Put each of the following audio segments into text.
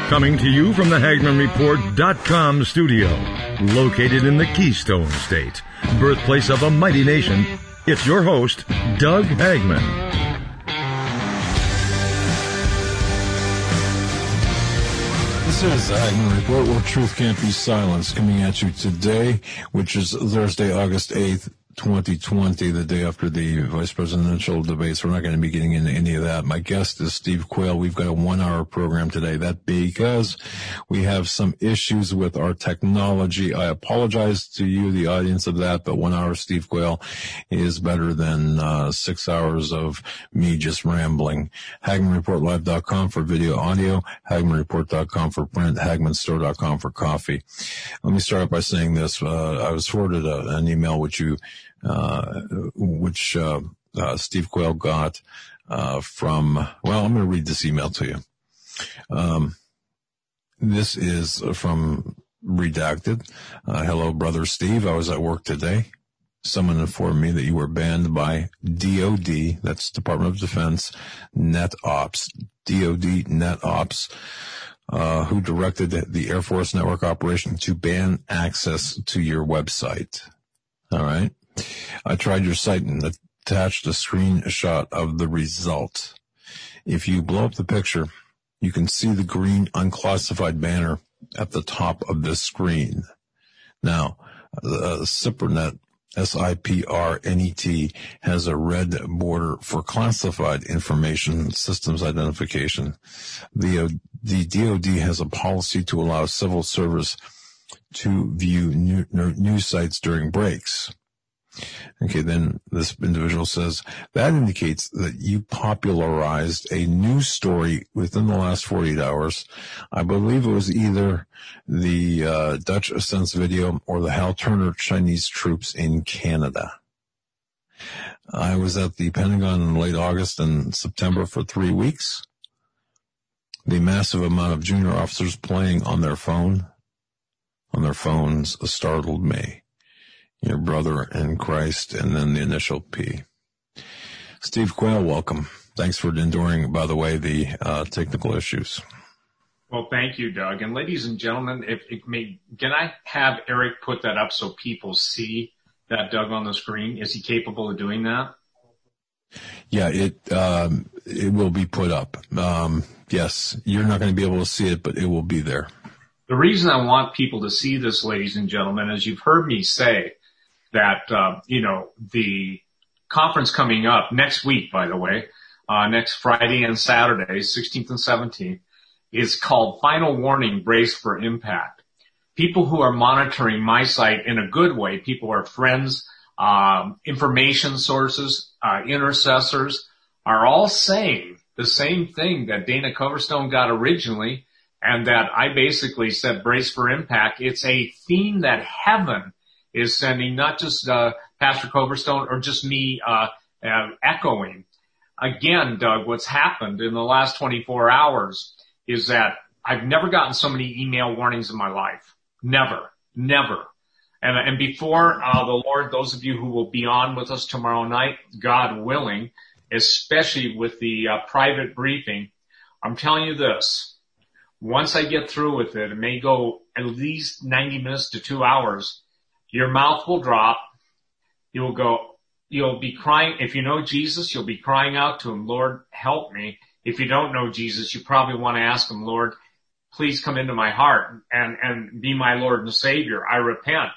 Coming to you from the HagmannReport.com studio, located in the Keystone State, birthplace of a mighty nation, it's your host, Doug Hagmann. This is the Hagmann Report, where truth can't be silenced, coming at you today, which is Thursday, August 8th, 2020, the day after the vice presidential debates. We're not going to be getting into any of that. My guest is Steve Quayle. We've got a 1-hour program today. That because we have some issues with our technology. I apologize to you, the audience, of that, but 1 hour Steve Quayle is better than 6 hours of me just rambling. HagmannReportLive.com for video audio, HagmannReport.com for print, HagmannStore.com for coffee. Let me start out by saying this. I was forwarded an email which Steve Quayle got from, well, I'm going to read this email to you. This is from Redacted. Hello, Brother Steve. I was at work today. Someone informed me that you were banned by DOD, that's Department of Defense, NetOps, DOD NetOps, who directed the Air Force network operation to ban access to your website. All right. I tried your site and attached a screenshot of the result. If you blow up the picture, you can see the green unclassified banner at the top of the screen. Now, SIPRNet, SIPRNET, has a red border for classified information systems identification. The DoD has a policy to allow civil service to view news sites during breaks. Okay, then this individual says, that indicates that you popularized a news story within the last 48 hours. I believe it was either the Dutch Ascents video or the Hal Turner Chinese troops in Canada. I was at the Pentagon in late August and September for 3 weeks. The massive amount of junior officers playing on their phones startled me. Your brother in Christ, and then the initial P. Steve Quayle, welcome. Thanks for enduring, by the way, the technical issues. Well, thank you, Doug. And ladies and gentlemen, can I have Eric put that up so people see that Doug on the screen? Is he capable of doing that? Yeah, it will be put up. Yes, you're not going to be able to see it, but it will be there. The reason I want people to see this, ladies and gentlemen, is you've heard me say that, the conference coming up next week, by the way, next Friday and Saturday, 16th and 17th, is called Final Warning, Brace for Impact. People who are monitoring my site in a good way, people who are friends, information sources, intercessors, are all saying the same thing that Dana Coverstone got originally, and that I basically said, brace for impact. It's a theme that heaven is sending, not just Pastor Coverstone or just me echoing. Again, Doug, what's happened in the last 24 hours is that I've never gotten so many email warnings in my life. Never. And before the Lord, those of you who will be on with us tomorrow night, God willing, especially with the private briefing, I'm telling you this. Once I get through with it, it may go at least 90 minutes to 2 hours. Your mouth will drop. You'll be crying. If you know Jesus, you'll be crying out to him, Lord, help me. If you don't know Jesus, you probably want to ask him, Lord, please come into my heart and be my Lord and Savior. I repent.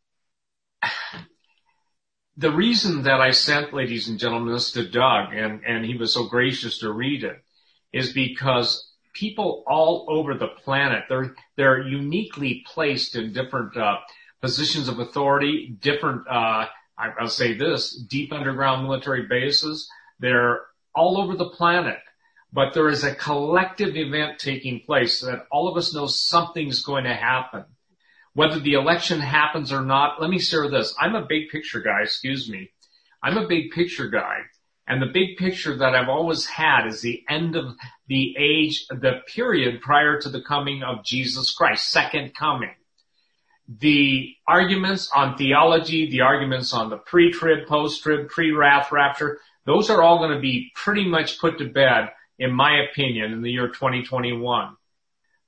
The reason that I sent, ladies and gentlemen, this to Doug, and he was so gracious to read it, is because people all over the planet, they're uniquely placed in different positions of authority, different, I'll say this, deep underground military bases. They're all over the planet. But there is a collective event taking place that all of us know something's going to happen. Whether the election happens or not, let me share this. I'm a big picture guy, I'm a big picture guy. And the big picture that I've always had is the end of the age, the period prior to the coming of Jesus Christ, second coming. The arguments on theology, the arguments on the pre-trib, post-trib, pre-wrath, rapture, those are all going to be pretty much put to bed, in my opinion, in the year 2021.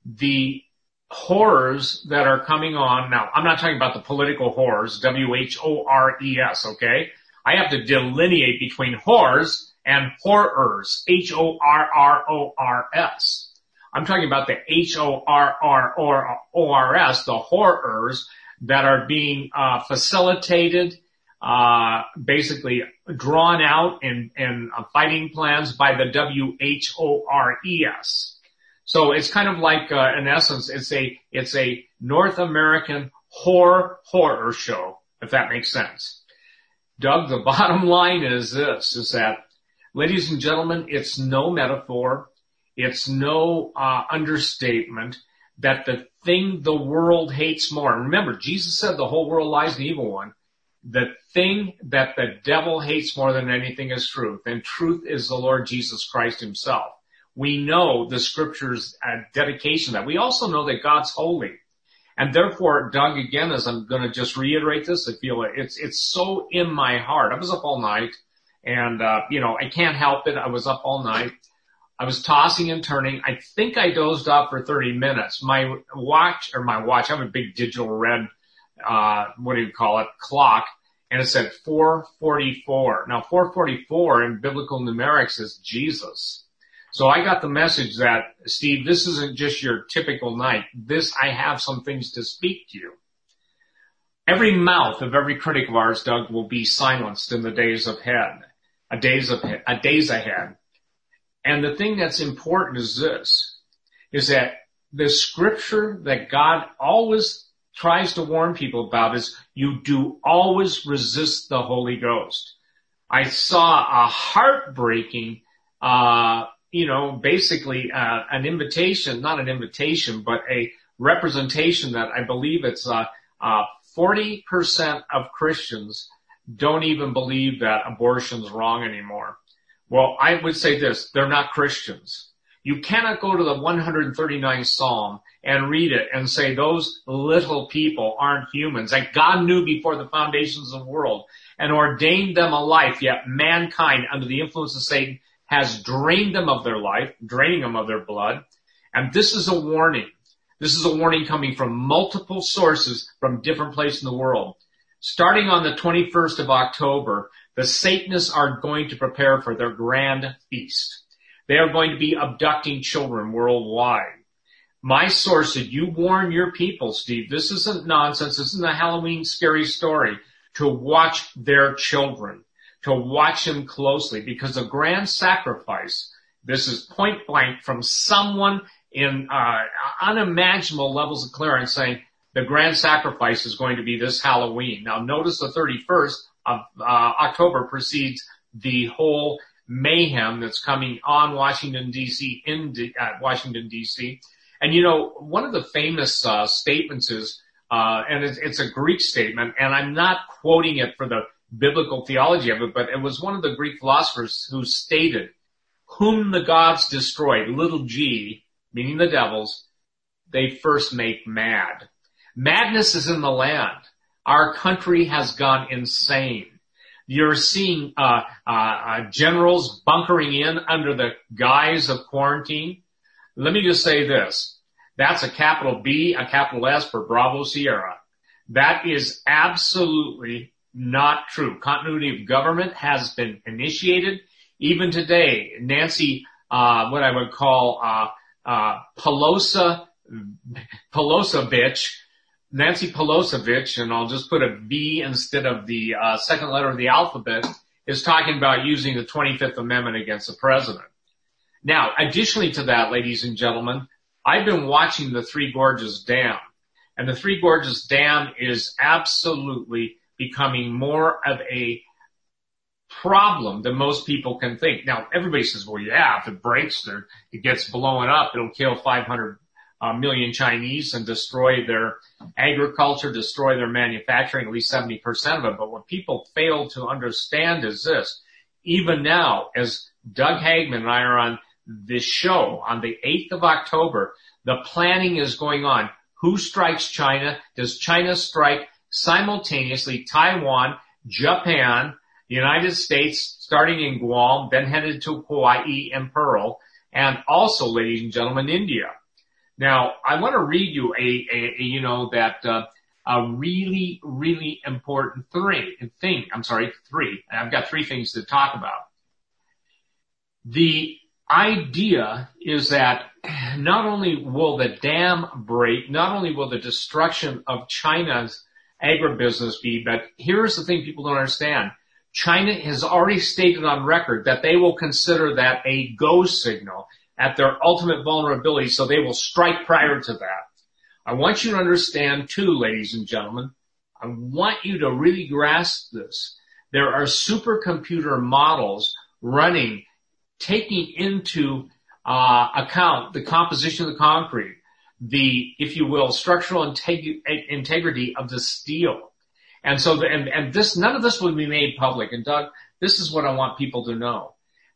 the horrors that are coming on. Now, I'm not talking about the political horrors, W-H-O-R-E-S, okay? I have to delineate between horrors and horrors, H-O-R-R-O-R-S. I'm talking about the H-O-R-R-O-R-S, the horrors that are being facilitated, basically drawn out in fighting plans by the W-H-O-R-E-S. So it's kind of like, in essence, it's a North American horror show, if that makes sense. Doug, the bottom line is this, is that, ladies and gentlemen, it's no metaphor, it's no understatement that the thing the world hates more, and remember, Jesus said the whole world lies in the evil one, the thing that the devil hates more than anything is truth, and truth is the Lord Jesus Christ himself. We know the scripture's dedication that. We also know that God's holy. And therefore, Doug, again, as I'm going to just reiterate this, I feel it's so in my heart. I was up all night and, I can't help it. I was up all night. I was tossing and turning. I think I dozed off for 30 minutes. My watch, I have a big digital red, clock. And it said 4:44. Now, 4:44 in biblical numerics is Jesus. So I got the message that, Steve, this isn't just your typical night. I have some things to speak to you. Every mouth of every critic of ours, Doug, will be silenced in the days ahead. And the thing that's important is this, is that the scripture that God always tries to warn people about is you do always resist the Holy Ghost. I saw a heartbreaking, basically an invitation, not an invitation, but a representation that I believe it's 40% of Christians don't even believe that abortion's wrong anymore. Well, I would say this, they're not Christians. You cannot go to the 139th Psalm and read it and say those little people aren't humans, that God knew before the foundations of the world and ordained them a life, yet mankind, under the influence of Satan, has drained them of their life, draining them of their blood. And this is a warning. This is a warning coming from multiple sources from different places in the world. Starting on the 21st of October, the Satanists are going to prepare for their grand feast. They are going to be abducting children worldwide. My source said, you warn your people, Steve, this isn't nonsense, this isn't a Halloween scary story, to watch their children, to watch them closely, because the grand sacrifice, this is point blank from someone in unimaginable levels of clearance saying the grand sacrifice is going to be this Halloween. Now notice the 31st of October precedes the whole mayhem that's coming on Washington, D.C., Washington, D.C. And one of the famous statements is, and it's a Greek statement, and I'm not quoting it for the biblical theology of it, but it was one of the Greek philosophers who stated, whom the gods destroyed, little g, meaning the devils, they first make mad. Madness is in the land. Our country has gone insane. You're seeing generals bunkering in under the guise of quarantine. Let me just say this. That's a capital B, a capital S for Bravo Sierra. That is absolutely not true. Continuity of government has been initiated. Even today, Nancy, what I would call Nancy Pelosevich, and I'll just put a V instead of the second letter of the alphabet, is talking about using the 25th Amendment against the president. Now, additionally to that, ladies and gentlemen, I've been watching the Three Gorges Dam, and the Three Gorges Dam is absolutely becoming more of a problem than most people can think. Now, everybody says, well, yeah, if it breaks, it gets blown up, it'll kill 500 million Chinese and destroy their agriculture, destroy their manufacturing, at least 70% of it. But what people fail to understand is this. Even now, as Doug Hagman and I are on this show on the 8th of October, the planning is going on. Who strikes China? Does China strike simultaneously Taiwan, Japan, the United States, starting in Guam, then headed to Hawaii and Pearl, and also, ladies and gentlemen, India? Now, I want to read you a really, really important thing. I'm sorry, three. I've got three things to talk about. The idea is that not only will the dam break, not only will the destruction of China's agribusiness be, but here's the thing people don't understand. China has already stated on record that they will consider that a go signal at their ultimate vulnerability, so they will strike prior to that. I want you to understand too, ladies and gentlemen, I want you to really grasp this. There are supercomputer models running, taking into account the composition of the concrete, the, if you will, structural integrity of the steel. And so, this, none of this will be made public. And Doug, this is what I want people to know.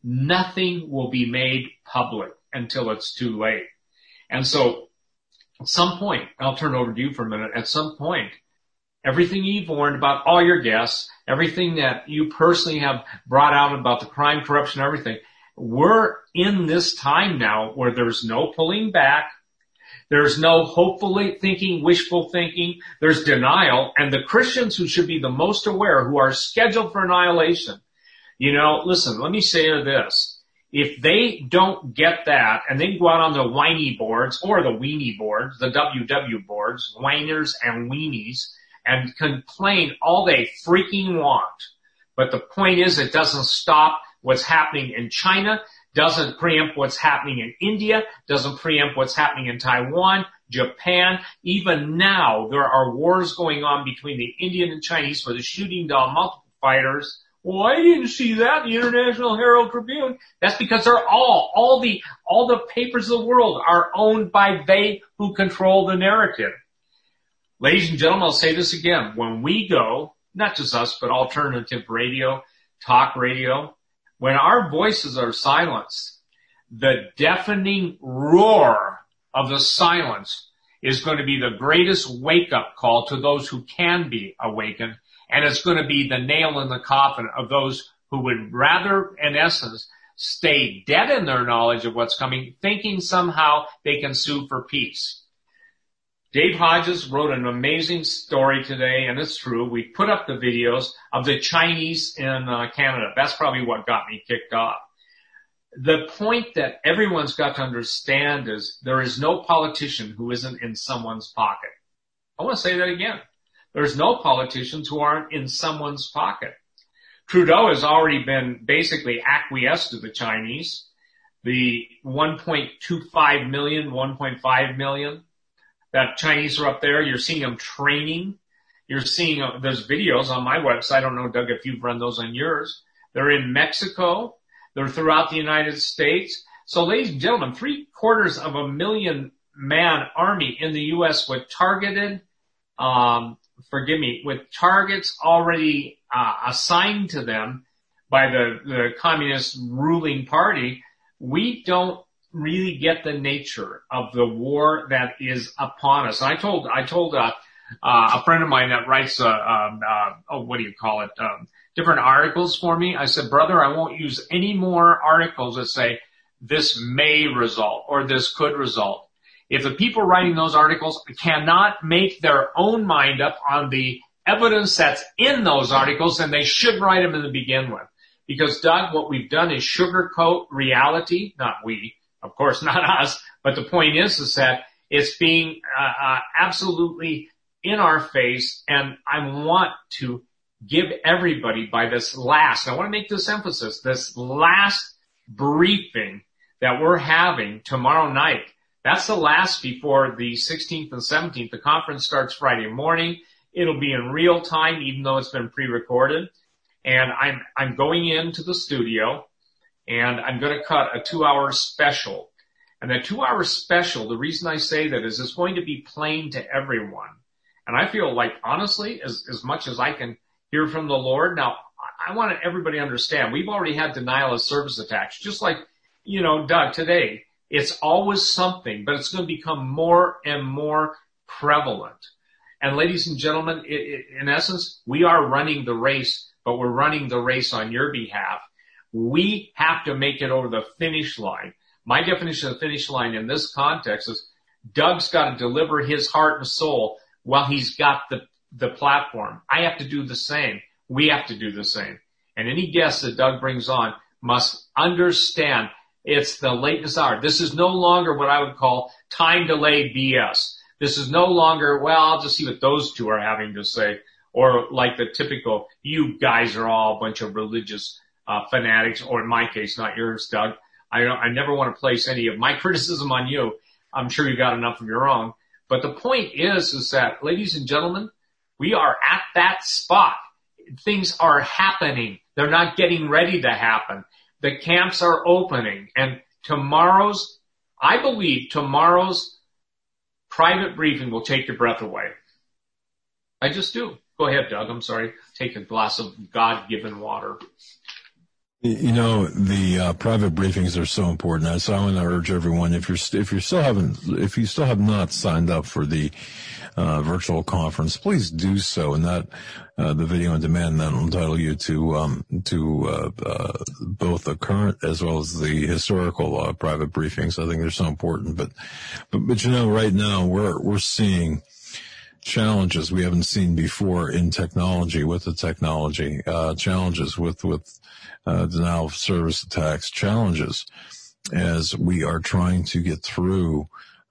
Nothing will be made public until it's too late. And so, at some point, I'll turn it over to you for a minute. At some point, everything you've warned about all your guests, everything that you personally have brought out about the crime, corruption, everything, we're in this time now where there's no pulling back. There's no hopefully thinking, wishful thinking. There's denial. And the Christians who should be the most aware, who are scheduled for annihilation, listen, let me say this. If they don't get that and they go out on the whiny boards or the weenie boards, the WW boards, whiners and weenies, and complain all they freaking want. But the point is, it doesn't stop what's happening in China, doesn't preempt what's happening in India, doesn't preempt what's happening in Taiwan, Japan. Even now, there are wars going on between the Indian and Chinese for the shooting down multiple fighters. Well, I didn't see that in the International Herald Tribune. That's because they're all the papers of the world are owned by they who control the narrative. Ladies and gentlemen, I'll say this again. When we go, not just us, but alternative radio, talk radio, when our voices are silenced, the deafening roar of the silence is going to be the greatest wake-up call to those who can be awakened, and it's going to be the nail in the coffin of those who would rather, in essence, stay dead in their knowledge of what's coming, thinking somehow they can sue for peace. Dave Hodges wrote an amazing story today, and it's true. We put up the videos of the Chinese in Canada. That's probably what got me kicked off. The point that everyone's got to understand is there is no politician who isn't in someone's pocket. I want to say that again. There's no politicians who aren't in someone's pocket. Trudeau has already been basically acquiesced to the Chinese. The 1.25 million, 1.5 million that Chinese are up there. You're seeing them training. You're seeing, there's videos on my website. I don't know, Doug, if you've run those on yours. They're in Mexico. They're throughout the United States. So, ladies and gentlemen, 750,000 man army in the U.S. with targeted, with targets already assigned to them by the communist ruling party. We don't really get the nature of the war that is upon us. And I told a friend of mine that writes different articles for me. I said, brother, I won't use any more articles that say this may result or this could result. If the people writing those articles cannot make their own mind up on the evidence that's in those articles, then they should write them to begin with. Because, Doug, what we've done is sugarcoat reality. Not we, of course, not us. But the point is that it's being absolutely in our face. And I want to give everybody by this last, I want to make this emphasis, this last briefing that we're having tomorrow night. That's the last before the 16th and 17th. The conference starts Friday morning. It'll be in real time, even though it's been pre-recorded. And I'm going into the studio and I'm going to cut a 2-hour special. And that 2-hour special, the reason I say that is it's going to be plain to everyone. And I feel like, honestly, as much as I can hear from the Lord. Now, I want everybody to understand, we've already had denial of service attacks. Just like, Doug, today, it's always something, but it's going to become more and more prevalent. And ladies and gentlemen, in essence, we are running the race, but we're running the race on your behalf. We have to make it over the finish line. My definition of the finish line in this context is Doug's got to deliver his heart and soul while he's got the platform. I have to do the same. We have to do the same. And any guest that Doug brings on must understand it's the lateness hour. This is no longer what I would call time delay BS. This is no longer, well, I'll just see what those two are having to say. Or like the typical, you guys are all a bunch of religious fanatics, or in my case, not yours, Doug. I never want to place any of my criticism on you. I'm sure you got enough of your own. But the point is that, ladies and gentlemen, we are at that spot. Things are happening. They're not getting ready to happen. The camps are opening. And I believe tomorrow's private briefing will take your breath away. I just do. Go ahead, Doug. I'm sorry. Take a glass of God-given water. You know, the private briefings are so important. So I want to urge everyone, if you still have not signed up for the virtual conference, please do so. And that the video on demand that will entitle you to both the current as well as the historical private briefings. I think they're so important. But you know, right now we're seeing challenges we haven't seen before in technology, with the technology, challenges with denial of service attacks, challenges as we are trying to get through,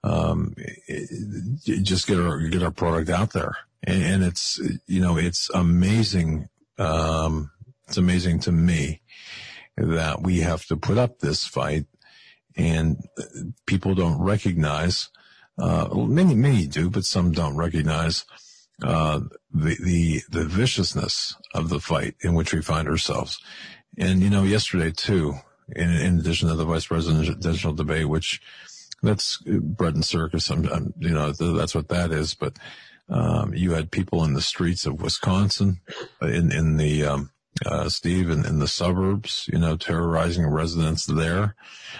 just get our product out there. And it's, you know, it's amazing. It's amazing to me that we have to put up this fight, and people don't recognize, many do, but some don't recognize, the viciousness of the fight in which we find ourselves. And, you know, yesterday too, in addition to the vice presidential debate, which that's bread and circus, you know, that's what that is. But, you had people in the streets of Wisconsin, in the suburbs, you know, terrorizing residents there.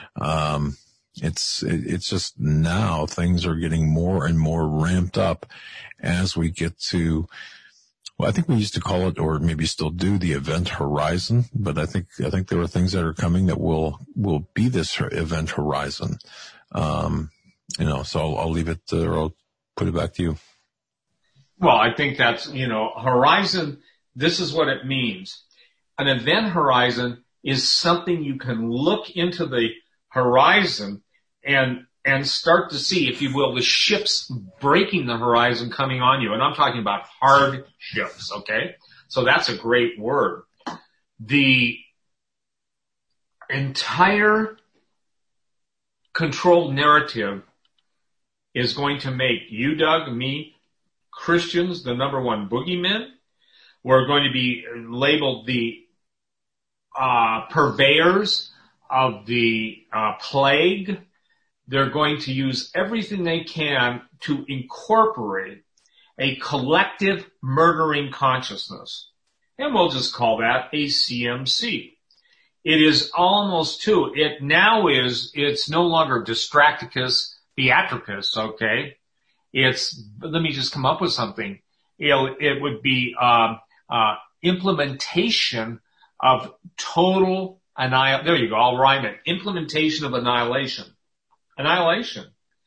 It's just now things are getting more and more ramped up as we get to, well, I think we used to call it, or maybe still do, the event horizon, but I think there are things that are coming that will be this event horizon. You know, so I'll leave it, or I'll put it back to you. Well, I think that's, you know, horizon, this is what it means. An event horizon is something you can look into the horizon and start to see, if you will, the ships breaking the horizon coming on you. And I'm talking about hard ships, okay? So that's a great word. The entire controlled narrative is going to make you, Doug, me, Christians, the number one boogeymen. We're going to be labeled the purveyors of the plague. They're going to use everything they can to incorporate a collective murdering consciousness. And we'll just call that a CMC. It is almost it's no longer Distracticus Theatricus, okay? Let me just come up with something. It would be implementation of total annihilation. There you go, I'll rhyme it. Implementation of annihilation. Annihilation.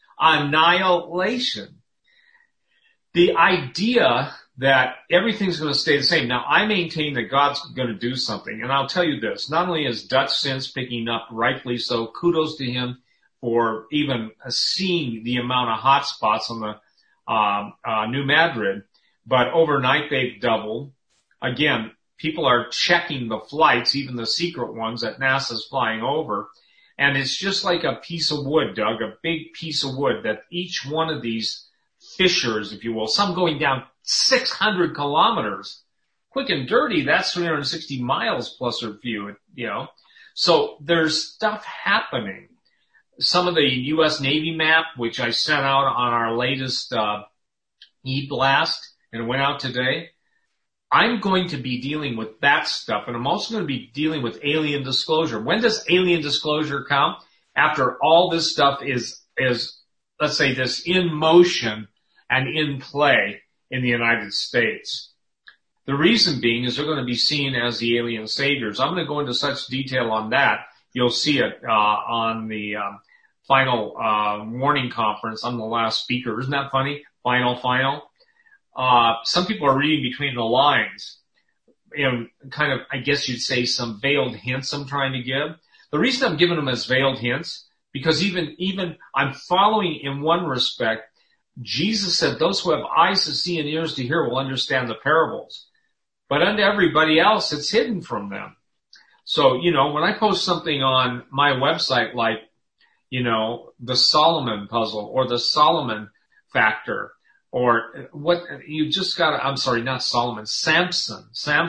The idea that everything's going to stay the same. Now, I maintain that God's going to do something, and I'll tell you this. Not only is Dutch Sense picking up, rightfully so, kudos to him for even seeing the amount of hot spots on the New Madrid, but overnight they've doubled. Again, people are checking the flights, even the secret ones that NASA's flying over. And it's just like a piece of wood, Doug, a big piece of wood, that each one of these fissures, if you will, some going down 600 kilometers. Quick and dirty, that's 360 miles plus or few, you know. So there's stuff happening. Some of the U.S. Navy map, which I sent out on our latest e-blast, and it went out today, I'm going to be dealing with that stuff, and I'm also going to be dealing with alien disclosure. When does alien disclosure come? After all this stuff is, let's say, this in motion and in play in the United States. The reason being is they're going to be seen as the alien saviors. I'm going to go into such detail on that. You'll see it on the final warning conference. I'm the last speaker. Isn't that funny? Final. Some people are reading between the lines. Kind of, I guess you'd say, some veiled hints I'm trying to give. The reason I'm giving them as veiled hints, because even I'm following in one respect. Jesus said, those who have eyes to see and ears to hear will understand the parables. But unto everybody else, it's hidden from them. So, when I post something on my website like, the Solomon puzzle or the Solomon factor, or what you just got to, I'm sorry, not Solomon, Samson.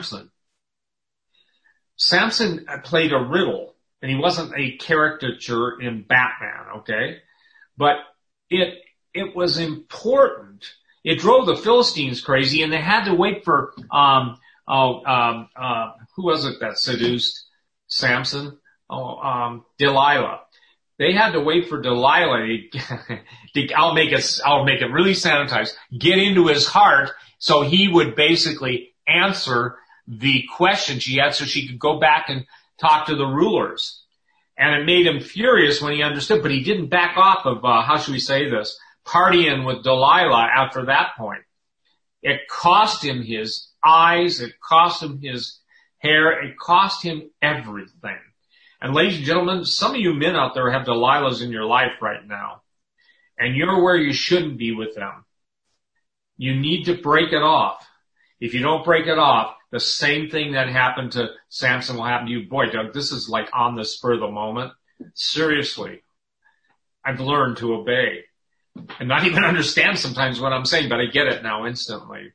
Samson played a riddle, and he wasn't a caricature in Batman, okay? But it was important. It drove the Philistines crazy, and they had to wait for, who was it that seduced Samson? Delilah. They had to wait for Delilah I'll make it really sanitized, get into his heart so he would basically answer the question she had so she could go back and talk to the rulers. And it made him furious when he understood, but he didn't back off of, how should we say this, partying with Delilah after that point. It cost him his eyes, it cost him his hair, it cost him everything. And ladies and gentlemen, some of you men out there have Delilahs in your life right now. And you're where you shouldn't be with them. You need to break it off. If you don't break it off, the same thing that happened to Samson will happen to you. Boy, Doug, this is like on the spur of the moment. Seriously. I've learned to obey. And not even understand sometimes what I'm saying, but I get it now instantly.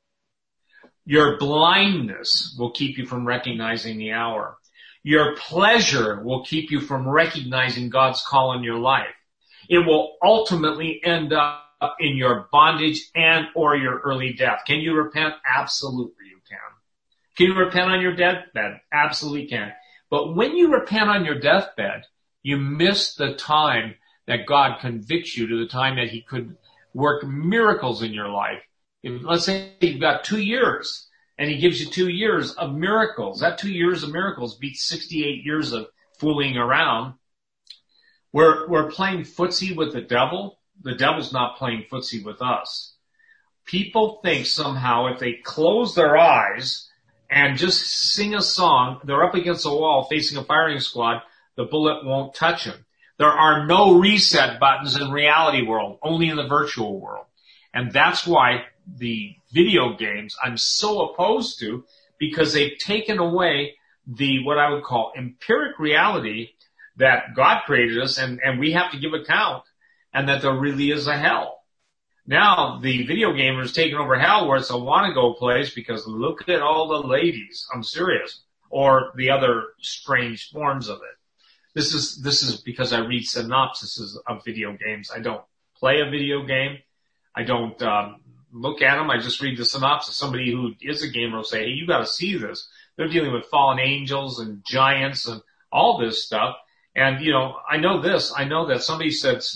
Your blindness will keep you from recognizing the hour. Your pleasure will keep you from recognizing God's call in your life. It will ultimately end up in your bondage and or your early death. Can you repent? Absolutely you can. Can you repent on your deathbed? Absolutely can. But when you repent on your deathbed, you miss the time that God convicts you to the time that he could work miracles in your life. Let's say you've got 2 years and he gives you 2 years of miracles. That 2 years of miracles beats 68 years of fooling around. We're playing footsie with the devil. The devil's not playing footsie with us. People think somehow if they close their eyes and just sing a song, they're up against a wall facing a firing squad, the bullet won't touch them. There are no reset buttons in reality world, only in the virtual world. And that's why the video games I'm so opposed to, because they've taken away the, what I would call empiric reality that God created us and we have to give account, and that there really is a hell. Now the video gamer is taking over hell where it's a wanna-go place because look at all the ladies. I'm serious. Or the other strange forms of it. This is because I read synopsises of video games. I don't play a video game. I don't look at them. I just read the synopsis. Somebody who is a gamer will say, hey, you got to see this. They're dealing with fallen angels and giants and all this stuff. And, you know, I know this. I know that somebody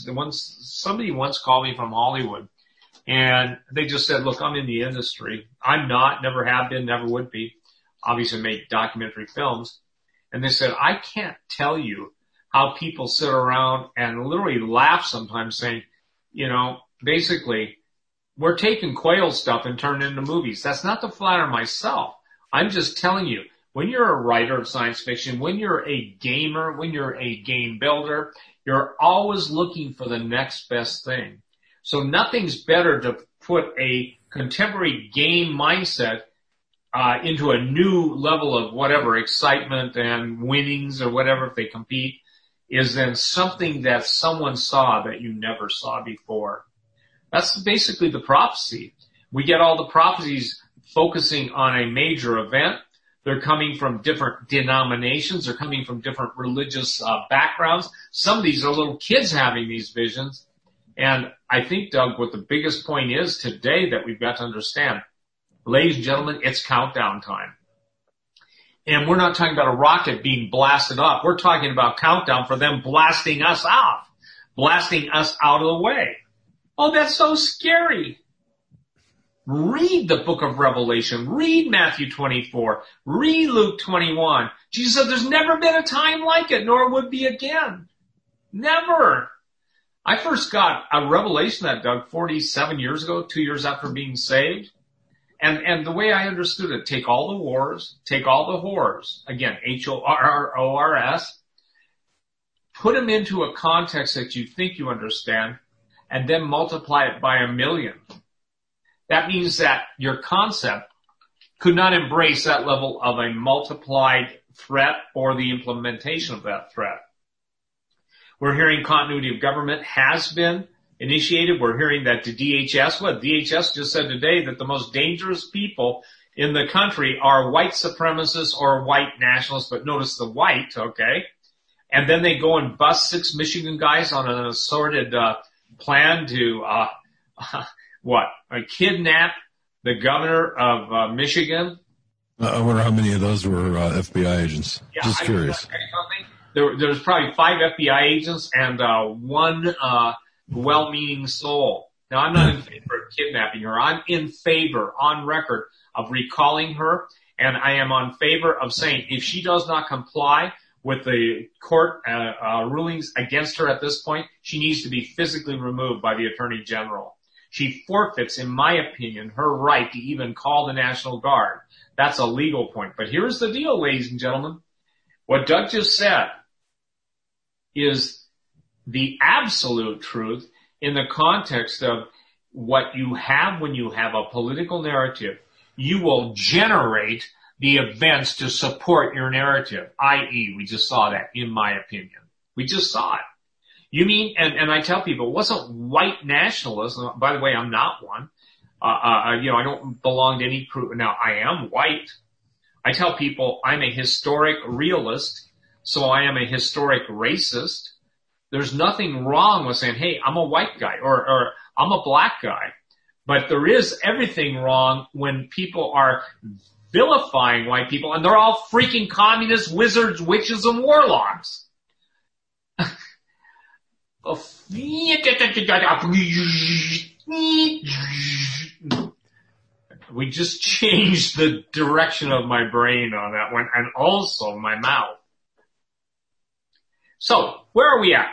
once called me from Hollywood, and they just said, look, I'm in the industry. I'm not, never have been, never would be. Obviously make documentary films. And they said, I can't tell you how people sit around and literally laugh sometimes saying, you know, basically, we're taking Quail stuff and turning it into movies. That's not to flatter myself. I'm just telling you, when you're a writer of science fiction, when you're a gamer, when you're a game builder, you're always looking for the next best thing. So nothing's better to put a contemporary game mindset into a new level of whatever excitement and winnings or whatever if they compete is then something that someone saw that you never saw before. That's basically the prophecy. We get all the prophecies focusing on a major event. They're coming from different denominations. They're coming from different religious backgrounds. Some of these are little kids having these visions. And I think, Doug, what the biggest point is today that we've got to understand, ladies and gentlemen, it's countdown time. And we're not talking about a rocket being blasted off. We're talking about countdown for them blasting us off, blasting us out of the way. Oh, that's so scary. Read the book of Revelation. Read Matthew 24. Read Luke 21. Jesus said there's never been a time like it, nor would be again. Never. I first got a revelation of that, Doug, 47 years ago, 2 years after being saved. And the way I understood it, take all the wars, take all the whores, again, HORRORS, put them into a context that you think you understand, and then multiply it by 1,000,000. That means that your concept could not embrace that level of a multiplied threat or the implementation of that threat. We're hearing continuity of government has been initiated. We're hearing that the DHS just said today that the most dangerous people in the country are white supremacists or white nationalists, but notice the white, okay? And then they go and bust 6 Michigan guys on an assorted plan to kidnap the governor of Michigan. I wonder how many of those were FBI agents. Yeah, just curious. There's probably 5 FBI agents and one well-meaning soul. Now, I'm not in favor of kidnapping her. I'm in favor, on record, of recalling her, and I am on favor of saying if she does not comply with the court rulings against her at this point, she needs to be physically removed by the Attorney General. She forfeits, in my opinion, her right to even call the National Guard. That's a legal point. But here's the deal, ladies and gentlemen. What Doug just said is the absolute truth in the context of what you have when you have a political narrative. You will generate the events to support your narrative, i.e., we just saw that, in my opinion. We just saw it. You mean, and I tell people, it wasn't white nationalism. By the way, I'm not one. I don't belong to any group. Now, I am white. I tell people I'm a historic realist, so I am a historic racist. There's nothing wrong with saying, hey, I'm a white guy or I'm a black guy. But there is everything wrong when people are vilifying white people, and they're all freaking communists, wizards, witches, and warlocks. We just changed the direction of my brain on that one, and also my mouth. So, where are we at?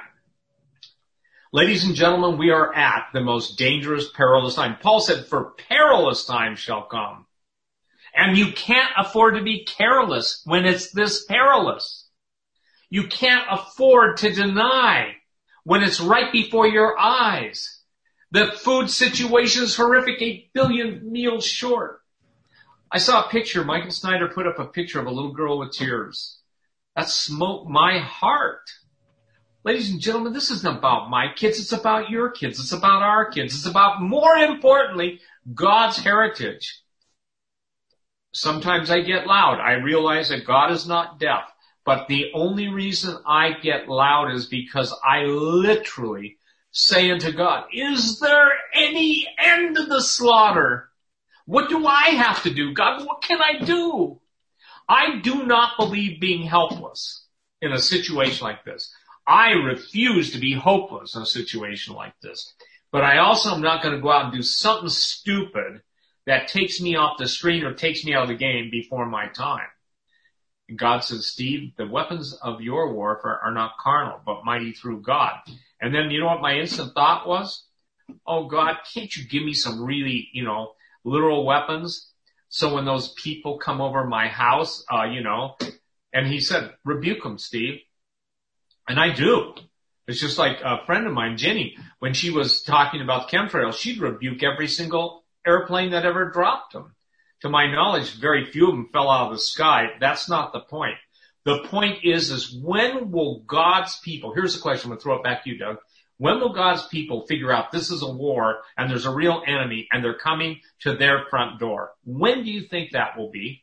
Ladies and gentlemen, we are at the most dangerous, perilous time. Paul said, for perilous times shall come. And you can't afford to be careless when it's this perilous. You can't afford to deny when it's right before your eyes. The food situation is horrific, 8 billion meals short. I saw a picture, Michael Snyder put up a picture of a little girl with tears. That smote my heart. Ladies and gentlemen, this isn't about my kids, it's about your kids, it's about our kids, it's about, more importantly, God's heritage. Sometimes I get loud. I realize that God is not deaf. But the only reason I get loud is because I literally say unto God, is there any end to the slaughter? What do I have to do? God, what can I do? I do not believe being helpless in a situation like this. I refuse to be hopeless in a situation like this. But I also am not going to go out and do something stupid that takes me off the screen or takes me out of the game before my time. And God says, Steve, the weapons of your warfare are not carnal, but mighty through God. And then you know what my instant thought was? Oh, God, can't you give me some really, literal weapons? So when those people come over my house, and he said, rebuke them, Steve. And I do. It's just like a friend of mine, Jenny, when she was talking about chemtrails, she'd rebuke every single airplane that ever dropped them. To my knowledge, very few of them fell out of the sky. That's not the point. The point is when will God's people, here's the question, I'm going to throw it back to you, Doug. When will God's people figure out this is a war and there's a real enemy and they're coming to their front door? When do you think that will be?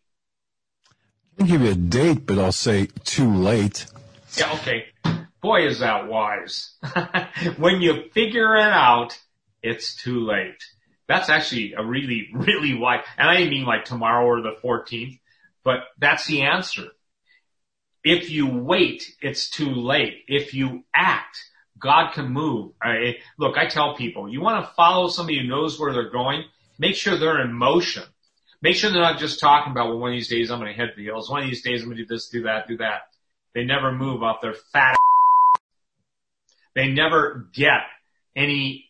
I can't give you a date, but I'll say too late. Yeah, okay. Boy, is that wise. When you figure it out, it's too late. That's actually a really, really wise, and I didn't mean like tomorrow or the 14th, but that's the answer. If you wait, it's too late. If you act, God can move. Look, I tell people, you want to follow somebody who knows where they're going, make sure they're in motion. Make sure they're not just talking about, well, one of these days I'm going to head to the hills. One of these days I'm going to do this, do that, do that. They never move off their fat. They never get anybody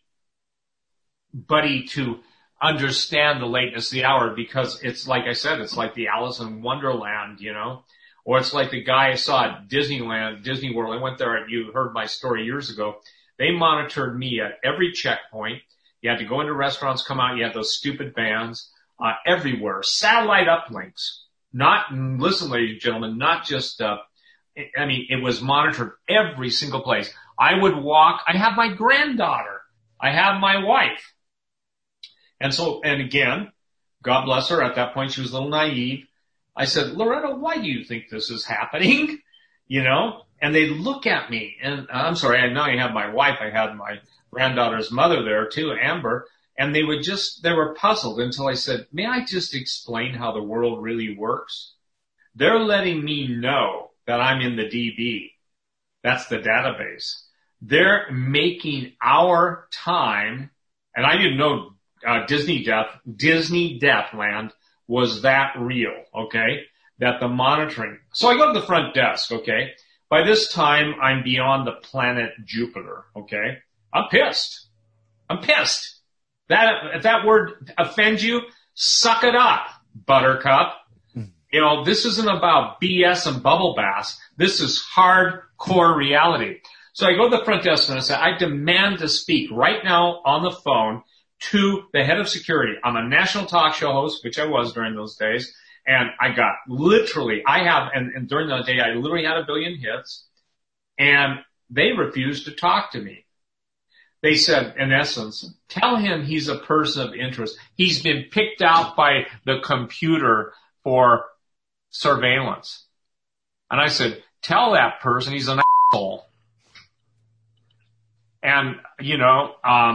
to understand the lateness of the hour, because it's like I said, it's like the Alice in Wonderland, you know, or it's like the guy I saw at Disney World. I went there, and you heard my story years ago. They monitored me at every checkpoint. You had to go into restaurants, come out. You had those stupid vans everywhere. Satellite uplinks. Listen, ladies and gentlemen, not just, it was monitored every single place. I would walk. I have my granddaughter. I have my wife. And again, God bless her. At that point, she was a little naive. I said, Loretta, why do you think this is happening? You know? And they look at me, and I'm sorry, I know I have my wife. I had my granddaughter's mother there too, Amber, and they were puzzled until I said, may I just explain how the world really works? They're letting me know that I'm in the DB. That's the database. They're making our time, and I didn't know Disney Deathland was that real, okay? That the monitoring. So I go to the front desk, okay? By this time, I'm beyond the planet Jupiter, okay? I'm pissed. If that word offends you, suck it up, Buttercup. You know, this isn't about BS and bubble baths. This is hardcore reality. So I go to the front desk and I say, I demand to speak right now on the phone to the head of security. I'm a national talk show host, which I was during those days. And I got and during the day, I literally had 1 billion hits, and they refused to talk to me. They said, in essence, tell him he's a person of interest. He's been picked out by the computer for surveillance. And I said, tell that person he's an asshole. And, you know,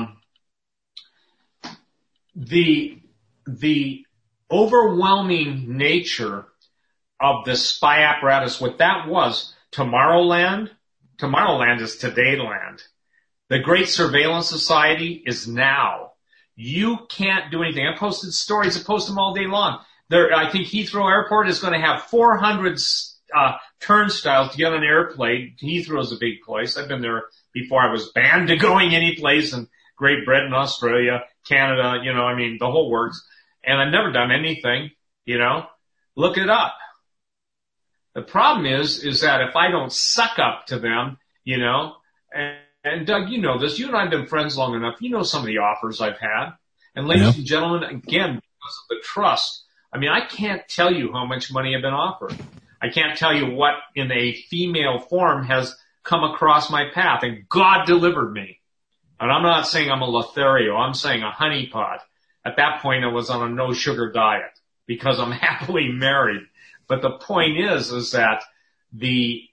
the overwhelming nature of the spy apparatus, what that was, Tomorrowland is Todayland. The Great Surveillance Society is now. You can't do anything. I posted stories. I post them all day long. I think Heathrow Airport is going to have 400 turnstiles to get on an airplane. Heathrow is a big place. I've been there before I was banned to going any place in Great Britain, Australia, Canada, you know, I mean, the whole works. And I've never done anything, you know. Look it up. The problem is that if I don't suck up to them, you know, and Doug, you know this, you and I have been friends long enough, you know some of the offers I've had. And ladies and gentlemen, again, because of the trust, I mean, I can't tell you how much money I've been offered. I can't tell you what in a female form has come across my path, and God delivered me. And I'm not saying I'm a Lothario, I'm saying a honeypot. At that point, I was on a no-sugar diet because I'm happily married. But the point is that the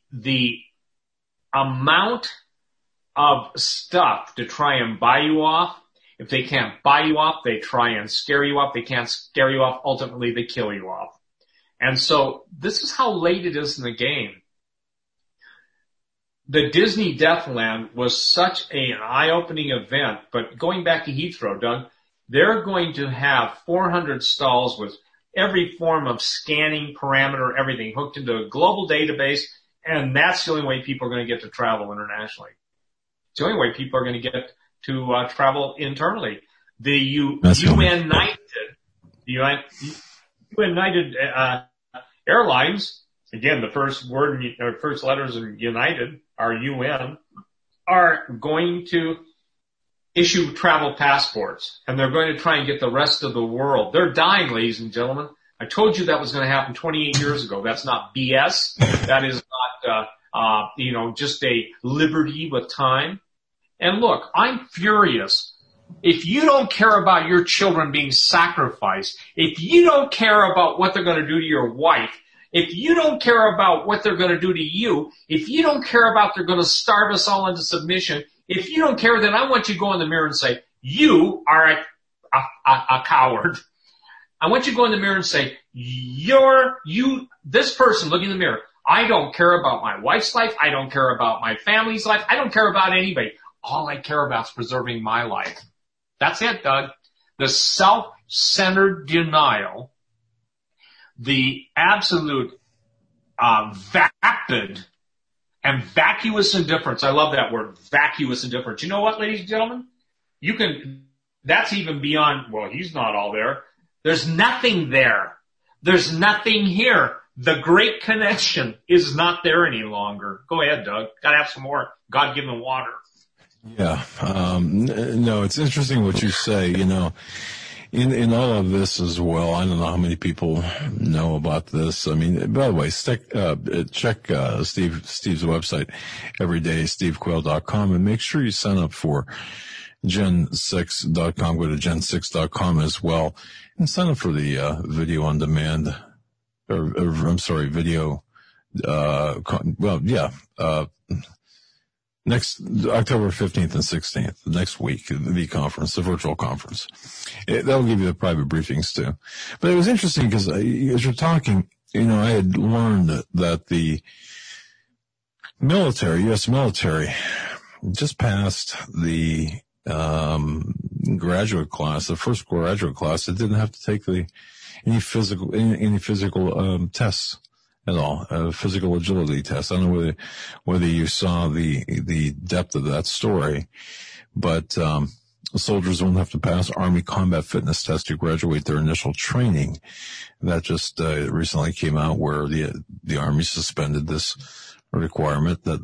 amount of stuff to try and buy you off, if they can't buy you off, they try and scare you off. They can't scare you off. Ultimately, they kill you off. And so this is how late it is in the game. The Disney Deathland was such an eye-opening event. But going back to Heathrow, Doug, they're going to have 400 stalls with every form of scanning parameter, everything hooked into a global database, and that's the only way people are going to get to travel internationally. It's the only way people are going to get to travel internally. The United Airlines, again, the first letters in United are UN, are going to issue travel passports, and they're going to try and get the rest of the world. They're dying, ladies and gentlemen. I told you that was going to happen 28 years ago. That's not BS. That is not, just a liberty with time. And look, I'm furious. If you don't care about your children being sacrificed, if you don't care about what they're going to do to your wife, if you don't care about what they're going to do to you, if you don't care about they're going to starve us all into submission, if you don't care, then I want you to go in the mirror and say, you are a coward. I want you to go in the mirror and say, this person, look in the mirror. I don't care about my wife's life. I don't care about my family's life. I don't care about anybody. All I care about is preserving my life. That's it, Doug. The self-centered denial, the absolute vapid and vacuous indifference. I love that word, vacuous indifference. You know what, ladies and gentlemen? That's even beyond, well, he's not all there. There's nothing there. There's nothing here. The great connection is not there any longer. Go ahead, Doug. Gotta have some more God-given water. Yeah. No, it's interesting what you say, you know. In all of this as well, I don't know how many people know about this. I mean, by the way, check Steve's website, everydaystevequayle.com, and make sure you sign up for gen6.com. Go to gen6.com as well, and sign up for the video on demand, video. Next October 15th and 16th, next week, the conference, the virtual conference. That'll give you the private briefings too. But it was interesting because as you're talking, you know, I had learned that the military, U.S. military, just passed the graduate class, the first graduate class that didn't have to take any physical tests at all, a physical agility test. I don't know whether you saw the depth of that story, but soldiers don't have to pass Army combat fitness test to graduate their initial training. That just recently came out, where the Army suspended this requirement that